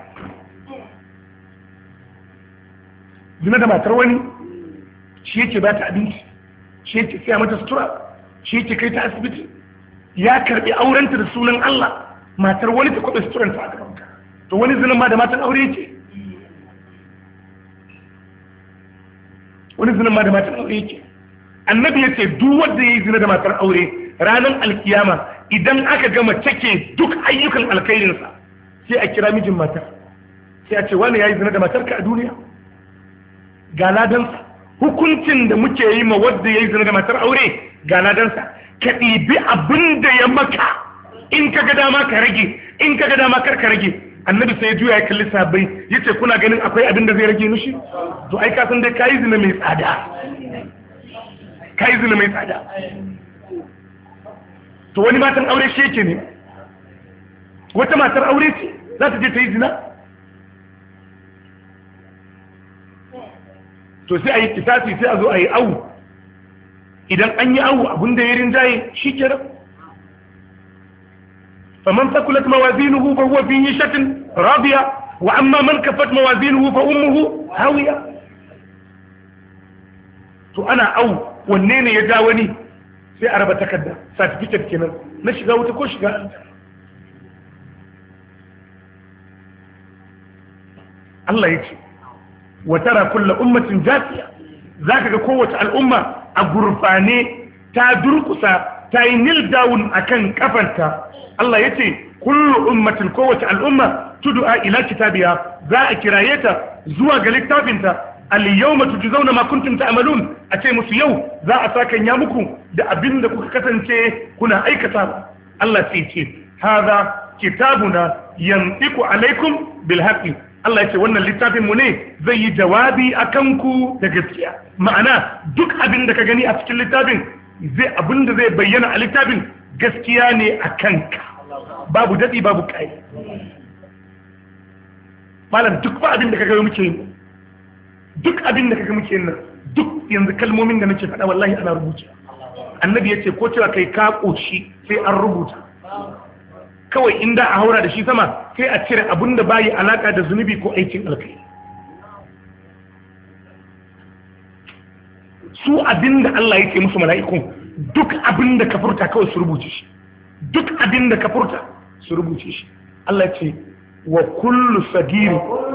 zina da matar wani shi yake ba ta abinci shi yake siya mata sutura shi yake kai ta asibiti ya karbi aurenta da sunan Allah matar wani ta kwaɓe suturanta a gabanka to wani zinin ma da matan aure yake wani zinin ma da matan aure yake annabi ya ce duk wanda ya yi zina da matar aure ranar alkiyama idan aka gama cike duk ayyukan alkhairinsa sai a kira mijin matar sai a ce wani ya yi zina da matarka a duniya ga ladansa hukuncin da muke yi ma wadda ya yi zina da matar aure ga ladansa ka ɗibi abin da ya maka in ka ga dama ka rage in ka ga dama kar ka rage annabi sai juya ya kalli sabai ya ce kuna ganin akwai abin da zai rage mishi to ai ka san dai kayi zina mai tsada kayi zina mai tsada to wani matan aure shi yake ne wata matar aure ce za ta je ta yi zina to sai a yi kisasi sai a zo a yi awu idan an yi awu abin da ya rinjaye shi ke nan faman takulat mawazinuhu fa huwa fi yishatin radiya wa amma man kafat mawazinuhu fa ummuhu hawiya to ana awu wanne ne ya ja wani sai a raba takarda certificate kenan na shiga wuta ko shiga aljanna Allah ya ce wa tara kullu ummatin jasiya zaka ga kowace al'umma a gurfane ta durkusa ta yi nil down akan kafarta Allah yace kullu ummatin kowace al'umma tud'a ila kitabiya za a kiraye ta zuwa ga littafinta al-yawma tujzauna ma kuntum ta'malun a ce musu yau za a saka ya muku da abinda kuka kasance kuna aikata Allah sai ce hadha kitabuna yantiqu alaikum bil haqqi Allah ya ce wannan littafin mu ne zai yi jawabi a kanku da gaskiya ma'ana duk abin da ka gani a cikin littafin zai abin da zai bayyana a littafin gaskiya ne a kanka babu daɗi babu ƙai malam duk ba abin da ka gani muke yin duk abin da ka gani muke yin nan duk yanzu kalmomin da nake faɗa wallahi ana rubuta annabi ya ce ko cewa kai ka ƙoshi sai an rubuta kawai inda a haura da shi sama sai a cire abin da bayi alaka da zunubi ko aikin alkai su abin da Allah yake musu mala'ikun duk abin da ka furta kawai su rubuce shi duk abin da ka furta su rubuce shi Allah ce wa kullu sagiri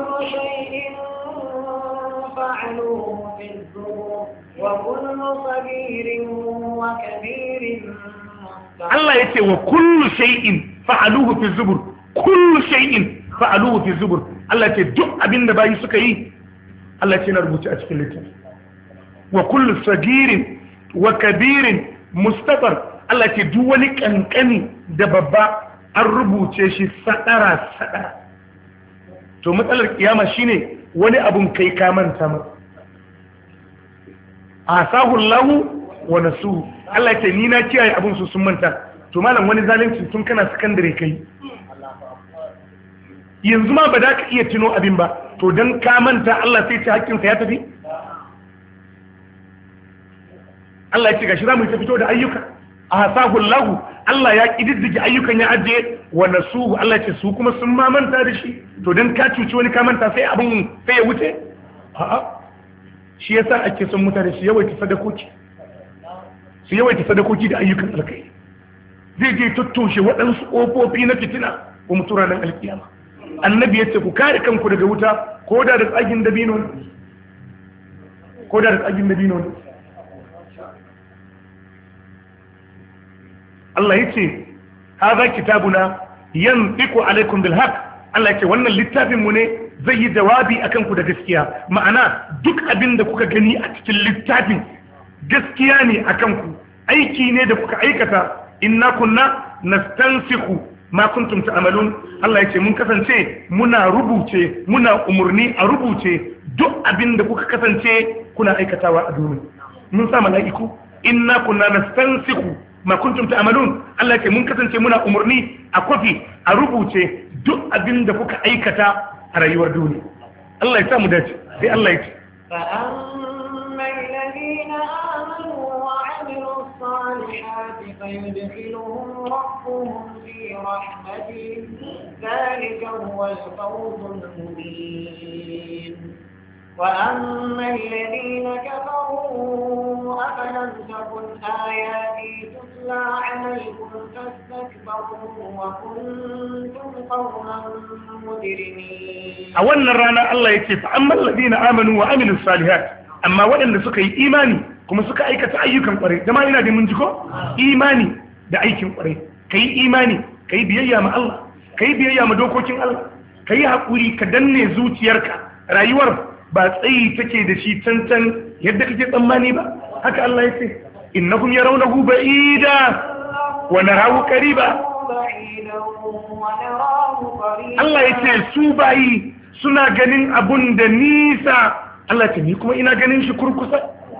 Allah ya ce wa kullu shay'in fa'aluhu fi zubur kullu shay'in fa'aluhu fi zubur Allah ce duk abinda bayi suka yi Allah ce na rubuce a cikin littafi wa kullu sagirin wa kabirin mustafar Allah ce duk wani kankani da babba an rubuce shi sadara sadara to matsalar kiyama shine wani abun kai ka manta ma asahu Allah wa nasu Allah ce ni na kiyaye abun su sun manta to malam wani zalunci tun kana sakandare kai yanzu ma ba za ka iya tuno abin ba to dan ka manta Allah sai ce hakkin sa ya tafi Allah ya ce gashi zamu ta fito da ayyuka ahsahu Allah Allah ya kididdige ayyukan ya ajiye wa nasuhu Allah ya ce su kuma sun ma manta da shi to dan ka cuci wani ka manta sai abun sai ya wuce a'a shi yasa ake son mutane su yawaita sadakoki su yawaita sadakoki da ayyukan alkai zai je tattoshe waɗansu ƙofofi na fitina wa mutu ranar alkiyama annabi ya ce ku kare kanku daga wuta ko da da tsagin dabino ne ko da da tsagin dabino ne Allah ya ce haza kitabuna yantiqu alaikum bil haqq Allah ya ce wannan littafin mu ne zai yi jawabi akan ku da gaskiya ma'ana duk abin da kuka gani a cikin littafin gaskiya ne akan ku aiki ne da kuka aikata inna kunna nastansikhu ma kuntum ta'malun Allah ya ce mun kasance muna rubuce muna umurni a rubuce duk abin da kuka kasance kuna aikatawa a duniya mun sa mala'iku inna kunna nastansikhu ma kuntum ta'malun Allah ya ce mun kasance muna umurni a kofi a rubuce duk abin da kuka aikata a rayuwar duniya Allah ya sa mu dace sai Allah ya ce فأما الذين آمنوا وعملوا الصالحات فيدخلهم ربهم في رحمته ذلك هو الفوز المبين وأما الذين كفروا أفلم تكن آياتي تتلى عليكم فاستكبرتم وكنتم قوما مجرمين أولا رانا الله يكفي أما الذين آمنوا وعملوا الصالحات أما وإن سكي إيماني كما سكي أيكة أيكم قريب جماعة إنا دي منجكو إيماني دا أيكم قريب كي إيماني كي بيئي ما الله كي بيئي ما دوكوكين الله كي حقوري كدني زوتي يركا رايور ba tsayi take da shi tantan yadda kake tsammani ba haka Allah ya ce innahum yarawnahu ba'ida wa narahu qariba Allah ya ce su bayi suna ganin abun da nisa Allah ce ni kuma ina ganin shi kurkusa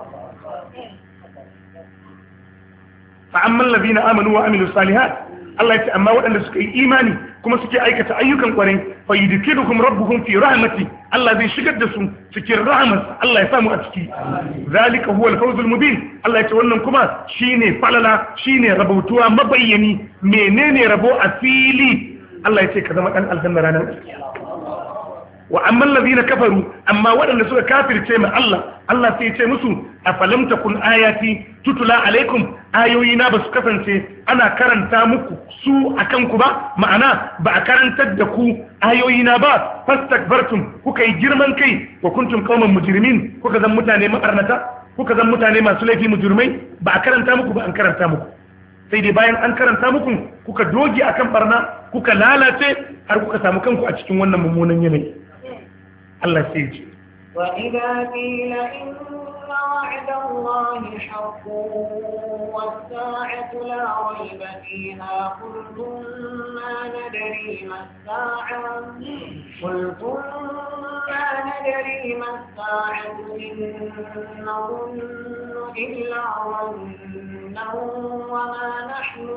fa amma alladhina amanu wa amilus salihat Allah ya ce amma waɗanda suka yi imani kuma suke aikata ayyukan ƙwarai fa yudkhiluhum rabbuhum fi rahmati Allah zai shigar da su cikin rahmarsa Allah ya samu a ciki zalika huwa al-fawz al-mubin Allah ya ce wannan kuma shine falala shine rabautuwa mabayyani menene rabo a fili Allah ya ce ka zama dan aljanna ranar wa amma alladhina kafaru amma waɗanda suka kafirce ma Allah Allah sai ya ce musu afalam takun ayati tutula alaikum ayoyina ba su kasance ana karanta muku su akan ku ba ma'ana ba a karantar da ku ayoyina ba fastakbartum kuka yi girman kai wa kuntum qauman mujrimin kuka zan mutane makarnata kuka zan mutane masu laifi mujrimai ba a karanta muku ba an karanta muku sai dai bayan an karanta muku kuka doge akan barna kuka lalace har kuka samu kanku a cikin wannan mummunan yanayi Allah sai ya ce وإذا قيل إن وعد الله حق والساعة لا ريب فيها قلتم ما ندري ما الساعة قلتم ما ندري ما الساعة إن نظن إلا ظنا وما نحن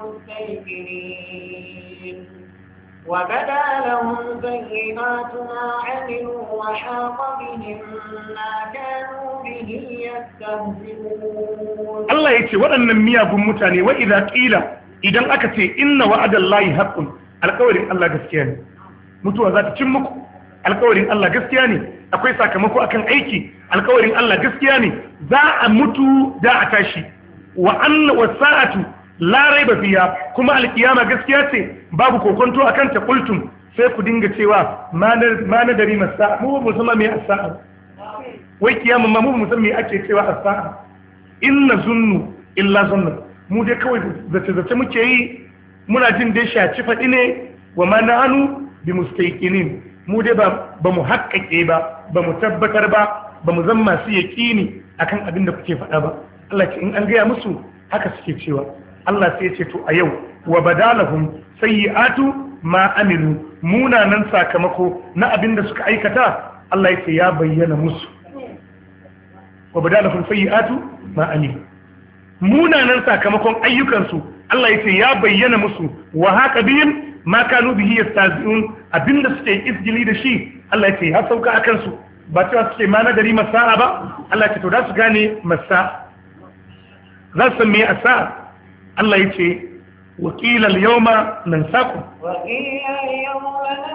بمستيقنين وبدا لهم سيئات ما عملوا وحاق بهم ما كانوا به يستهزئون الله يتي waɗannan miyagun mutane wa idza qila idan aka ce inna wa'adallahi haqqun alƙawarin Allah gaskiya ne mutuwa za ta cin muku alƙawarin Allah gaskiya ne akwai sakamako akan aiki alƙawarin Allah gaskiya ne za a mutu da a tashi wa anna wasa'atu la raiba fiha kuma alkiyama gaskiya ce babu kokonto akan ta kultum sai ku dinga cewa ma na dari masa mu ba musamman me as-sa'a wai kiyama ma mu musamman me ake cewa as-sa'a inna zunnu illa zunnu mu dai kawai zace zace muke yi muna jin dai shaci fadi ne wa ma nahnu bi mustaqinin mu dai ba ba mu haƙƙaƙe ba ba mu tabbatar ba ba mu zama masu yaƙini akan abin da kuke faɗa ba Allah ce in an gaya musu haka suke cewa Allah sai ya ce to a yau wa badalahum sayyi'atu ma amilu munanan sakamako na abin da suka aikata Allah ya ce ya bayyana musu wa badalahum sayyi'atu ma amilu munanan sakamakon ayyukansu Allah ya ce ya bayyana musu wa haka bihim ma kanu bihi yastazi'un abinda suke isgili da shi Allah ya ce ya sauka akan su ba cewa suke ma nadari masa'a ba Allah ya ce to da su gane masa za su san me asa Allah ya ce wakila al-yawma nansakum وقيل اليوم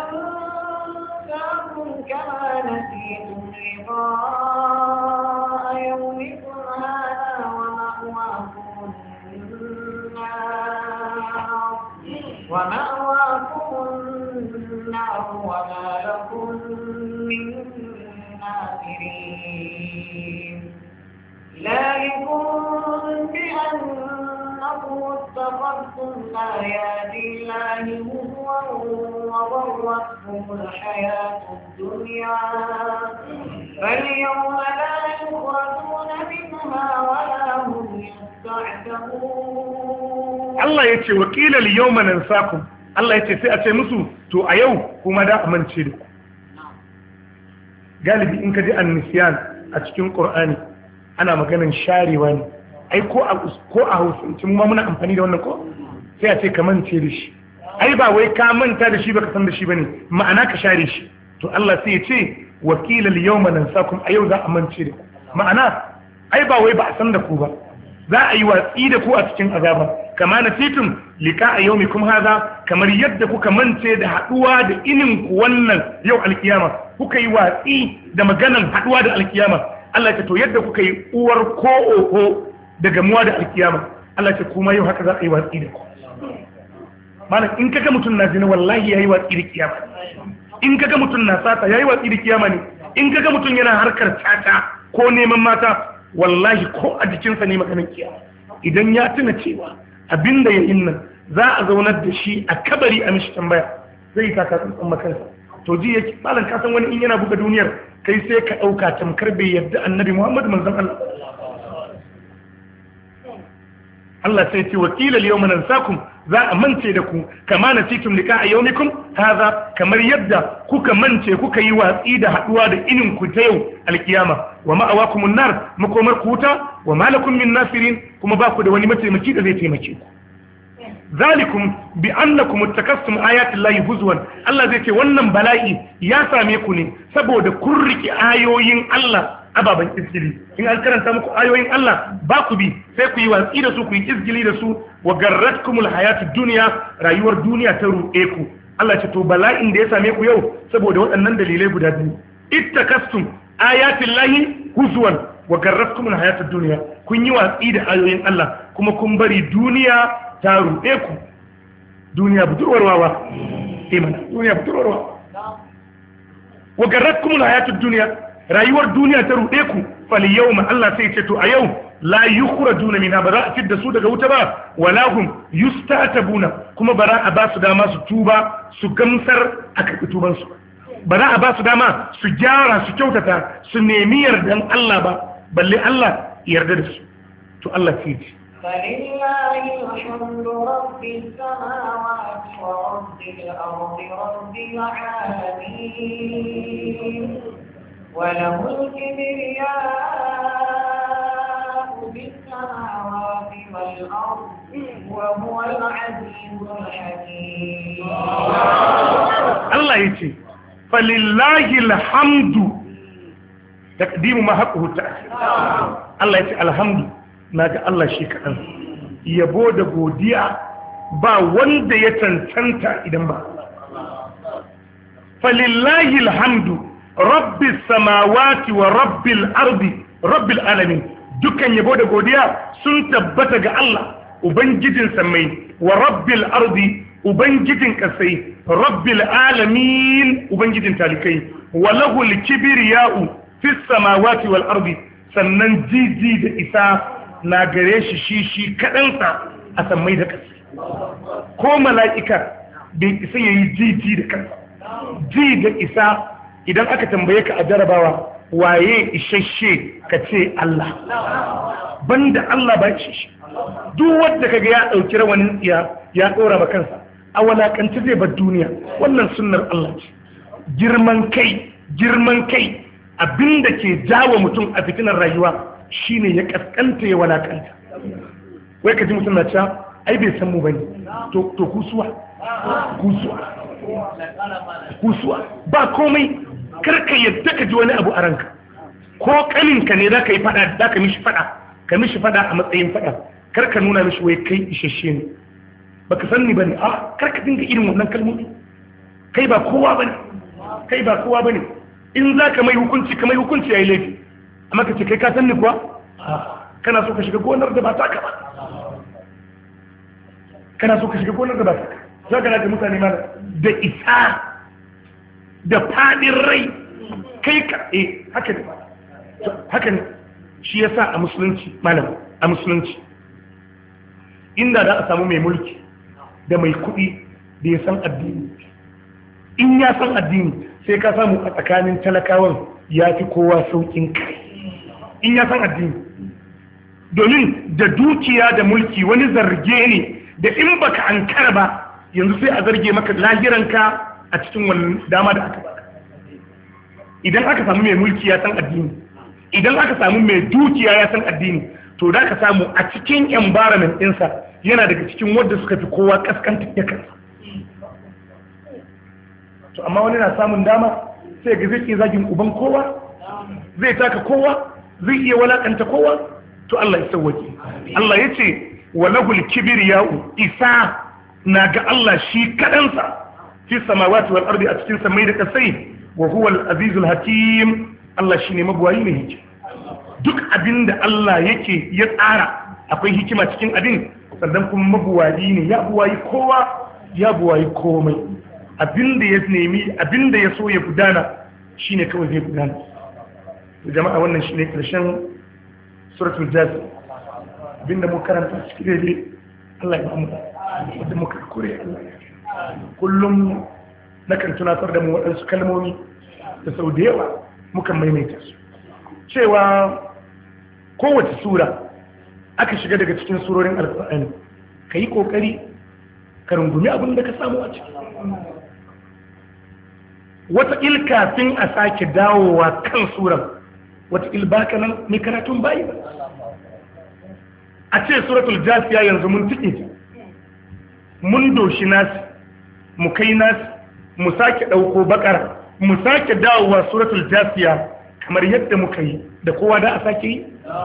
ننساكم كما نسيتم لقاء يومكم هذا ومأواكم النار ومأواكم النار وما لكم من ناصرين ذلكم بأنكم اتخذتم آيات الله هزوا وغرتكم الحياة الدنيا فاليوم لا يخرجون منها ولا هم يستعتبون Allah ya ce wakilal yawma nansakum Allah ya ce sai a ce musu to a yau kuma da amince da ku galibi in ka ji annisyan a cikin Qur'ani ana maganan sharewa ne ai ko a ko a Hausa mu ma muna amfani da wannan ko sai a ce ka mance da shi ai ba wai ka manta da shi baka san da shi bane ma'ana ka share shi to Allah sai ya ce wakilal yawma nansakum a yau za a mance da ku ma'ana ai ba wai ba a san da ku ba za a yi watsi da ku a cikin azaba kama na titum lika a yau kuma haza kamar yadda kuka mance da haduwa da inin ku wannan yau alkiyama kuka yi watsi da maganan haduwa da alkiyama Allah ya to yadda kuka yi uwar ko oho da gamuwa da alkiyama Allah ya kuma yau haka za a yi watsi da ku malam in kaga mutun na zina wallahi yayi watsi da kiyama in kaga mutun na sata yayi watsi da kiyama ne in kaga mutun yana harkar tata ko neman mata wallahi ko a jikinsa ne maganin kiyama idan ya tuna cewa abinda ya innan za a zaunar da shi a kabari a mishi tambaya zai yi taka tsantsan makansa to ji yake malam ka san wani in yana buga duniyar kai sai ka dauka tamkar bai yadda annabi Muhammad manzon Allah Allah sai ce wakila al-yawma nansakum za a mance da ku kama nasitum liqa'a yawmikum hadha kamar yadda kuka mance kuka yi watsi da haduwa da inin ku ta yau alkiyama wa ma'awakumun nar makomar ku wuta wa malakum min nasirin kuma ba ku da wani mataimaki da zai taimake ku zalikum bi annakum ittakastum ayati llahi huzwan Allah zai ce wannan bala'i ya same ku ne saboda kun riki ayoyin Allah ababan izgili in an karanta muku ayoyin Allah ba ku bi sai ku yi watsi da su ku yi izgili da su wa garratkumul hayatud dunya rayuwar duniya ta ruɗe ku Allah ce to bala'in da ya same ku yau saboda waɗannan dalilai guda biyu ittakastum ayatil lahi huzwan wa garratkumul hayatud dunya kun yi watsi da ayoyin Allah kuma kun bari duniya ta ruɗe ku duniya budurwar wawa eh mana duniya budurwar wawa wa garratkumul hayatud dunya rayuwar duniya ta ruɗe ku fal yawma Allah sai ce to a yau la yukhrajuna minha ba za a fidda su daga wuta ba wala hum yustatabuna kuma ba za a ba su dama su tuba su gamsar a karɓi tuban su ba za a ba su dama su gyara su kyautata su nemi yardan Allah ba balle Allah yarda da su to Allah sai ce فلله الحمد رب السماوات ورب الأرض رب العالمين وله الكبرياء في السماوات والأرض وهو العزيز الحكيم الله يتي فلله الحمد تقديم ما حقه التأخير الله يتي الحمد naga Allah shi kaɗan yabo da godiya ba wanda ya cancanta idan ba falillahi alhamdu rabbis samawati wa rabbil ardi rabbil alamin dukkan yabo da godiya sun tabbata ga Allah ubangijin samai wa rabbil ardi ubangijin kasai rabbil alamin ubangijin talikai wa lahul kibriya'u fis samawati wal ardi sannan jiji da isa na gare shi shi shi kaɗansa a sammai da ƙasa ko mala'ika bai isa ya yi jiji da kansa ji da isa idan aka tambaye ka a jarabawa waye isasshe ka ce Allah banda Allah ba isasshe duk wanda kaga ya ɗauki rawanin tsiya ya ɗora ba kansa a walakanci zai bar duniya wannan sunnar Allah ce girman kai girman kai abinda ke jawo mutum a fitinar rayuwa shine ya kaskanta ya walakanta wai kaji mutum na cewa ai bai san mu bane to to kusuwa kusuwa kusuwa ba komai karka yadda ka ji wani abu a ranka ko kaninka ne za ka yi fada za ka mishi fada ka mishi fada a matsayin fada karka nuna mishi wai kai isasshe ne baka san ni bane a karka dinga irin wannan kalmomi kai ba kowa bane kai ba kowa bane in za ka mai hukunci ka mai hukunci yayi laifi amma ka ce kai ka san ni kuwa kana so ka shiga gonar da ba ta ka ba kana so ka shiga gonar da ba ta ka za ka da mutane ma da isa da fadin rai kai ka eh haka ne haka ne shi yasa a musulunci malam a musulunci inda za a samu mai mulki da mai kuɗi da ya san addini in ya san addini sai ka samu a tsakanin talakawan ya fi kowa saukin kai in ya san addini domin da dukiya da mulki wani zarge ne da in baka ankara ba yanzu sai a zarge maka lahiranka a cikin wannan dama da aka baka idan aka samu mai mulki ya san addini idan aka samu mai dukiya ya san addini to da ka samu a cikin environment ɗinsa yana daga cikin wadda suka fi kowa kaskanta ya kansa to amma wani na samun dama sai ga zai ke zagin uban kowa zai taka kowa zai iya walakanta kowa to Allah ya sauwake Allah ya ce walahul kibriya'u isa na ga Allah shi kadansa fi samawati wal ardi a cikin samai da kasai wa huwa al-azizul hakim Allah shine mabuwayi mai hikima duk abinda Allah yake ya tsara akwai hikima cikin abin sannan kuma mabuwayi ne ya buwayi kowa ya buwayi komai abinda ya nemi abinda ya so ya gudana shine kawai zai gudana jama'a wannan shine karshen suratul jasiya abinda mu karanta cikin dai Allah ya bamu wanda muka kore Allah kullum nakan tunatar da mu waɗansu kalmomi da sau da yawa mukan maimaita su cewa kowace sura aka shiga daga cikin surorin alkur'ani ka yi ƙoƙari ka rungumi abin da ka samu a ciki wataƙil kafin a sake dawowa kan suran wataƙil baka nan mai karatun bayi ba a ce suratul jasiya yanzu mun tike ta mun doshi nasi mu kai nasi mu sake ɗauko bakara mu sake dawowa suratul jasiya kamar yadda muka yi da kowa da a sake yi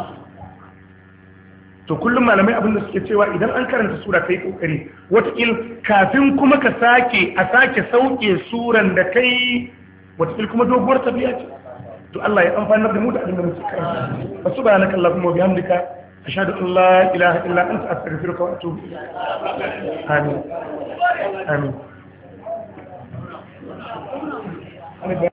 to kullum malamai abinda suke cewa idan an karanta sura kai kokari watakil kafin kuma ka sake a sake sauke suran da kai watakil kuma doguwar tafiya ce to Allah ya amfanar da mu da abin da muke karanta wa subhanaka allahumma wa bihamdika ashhadu an la ilaha illa anta astaghfiruka wa atubu ilayk amin amin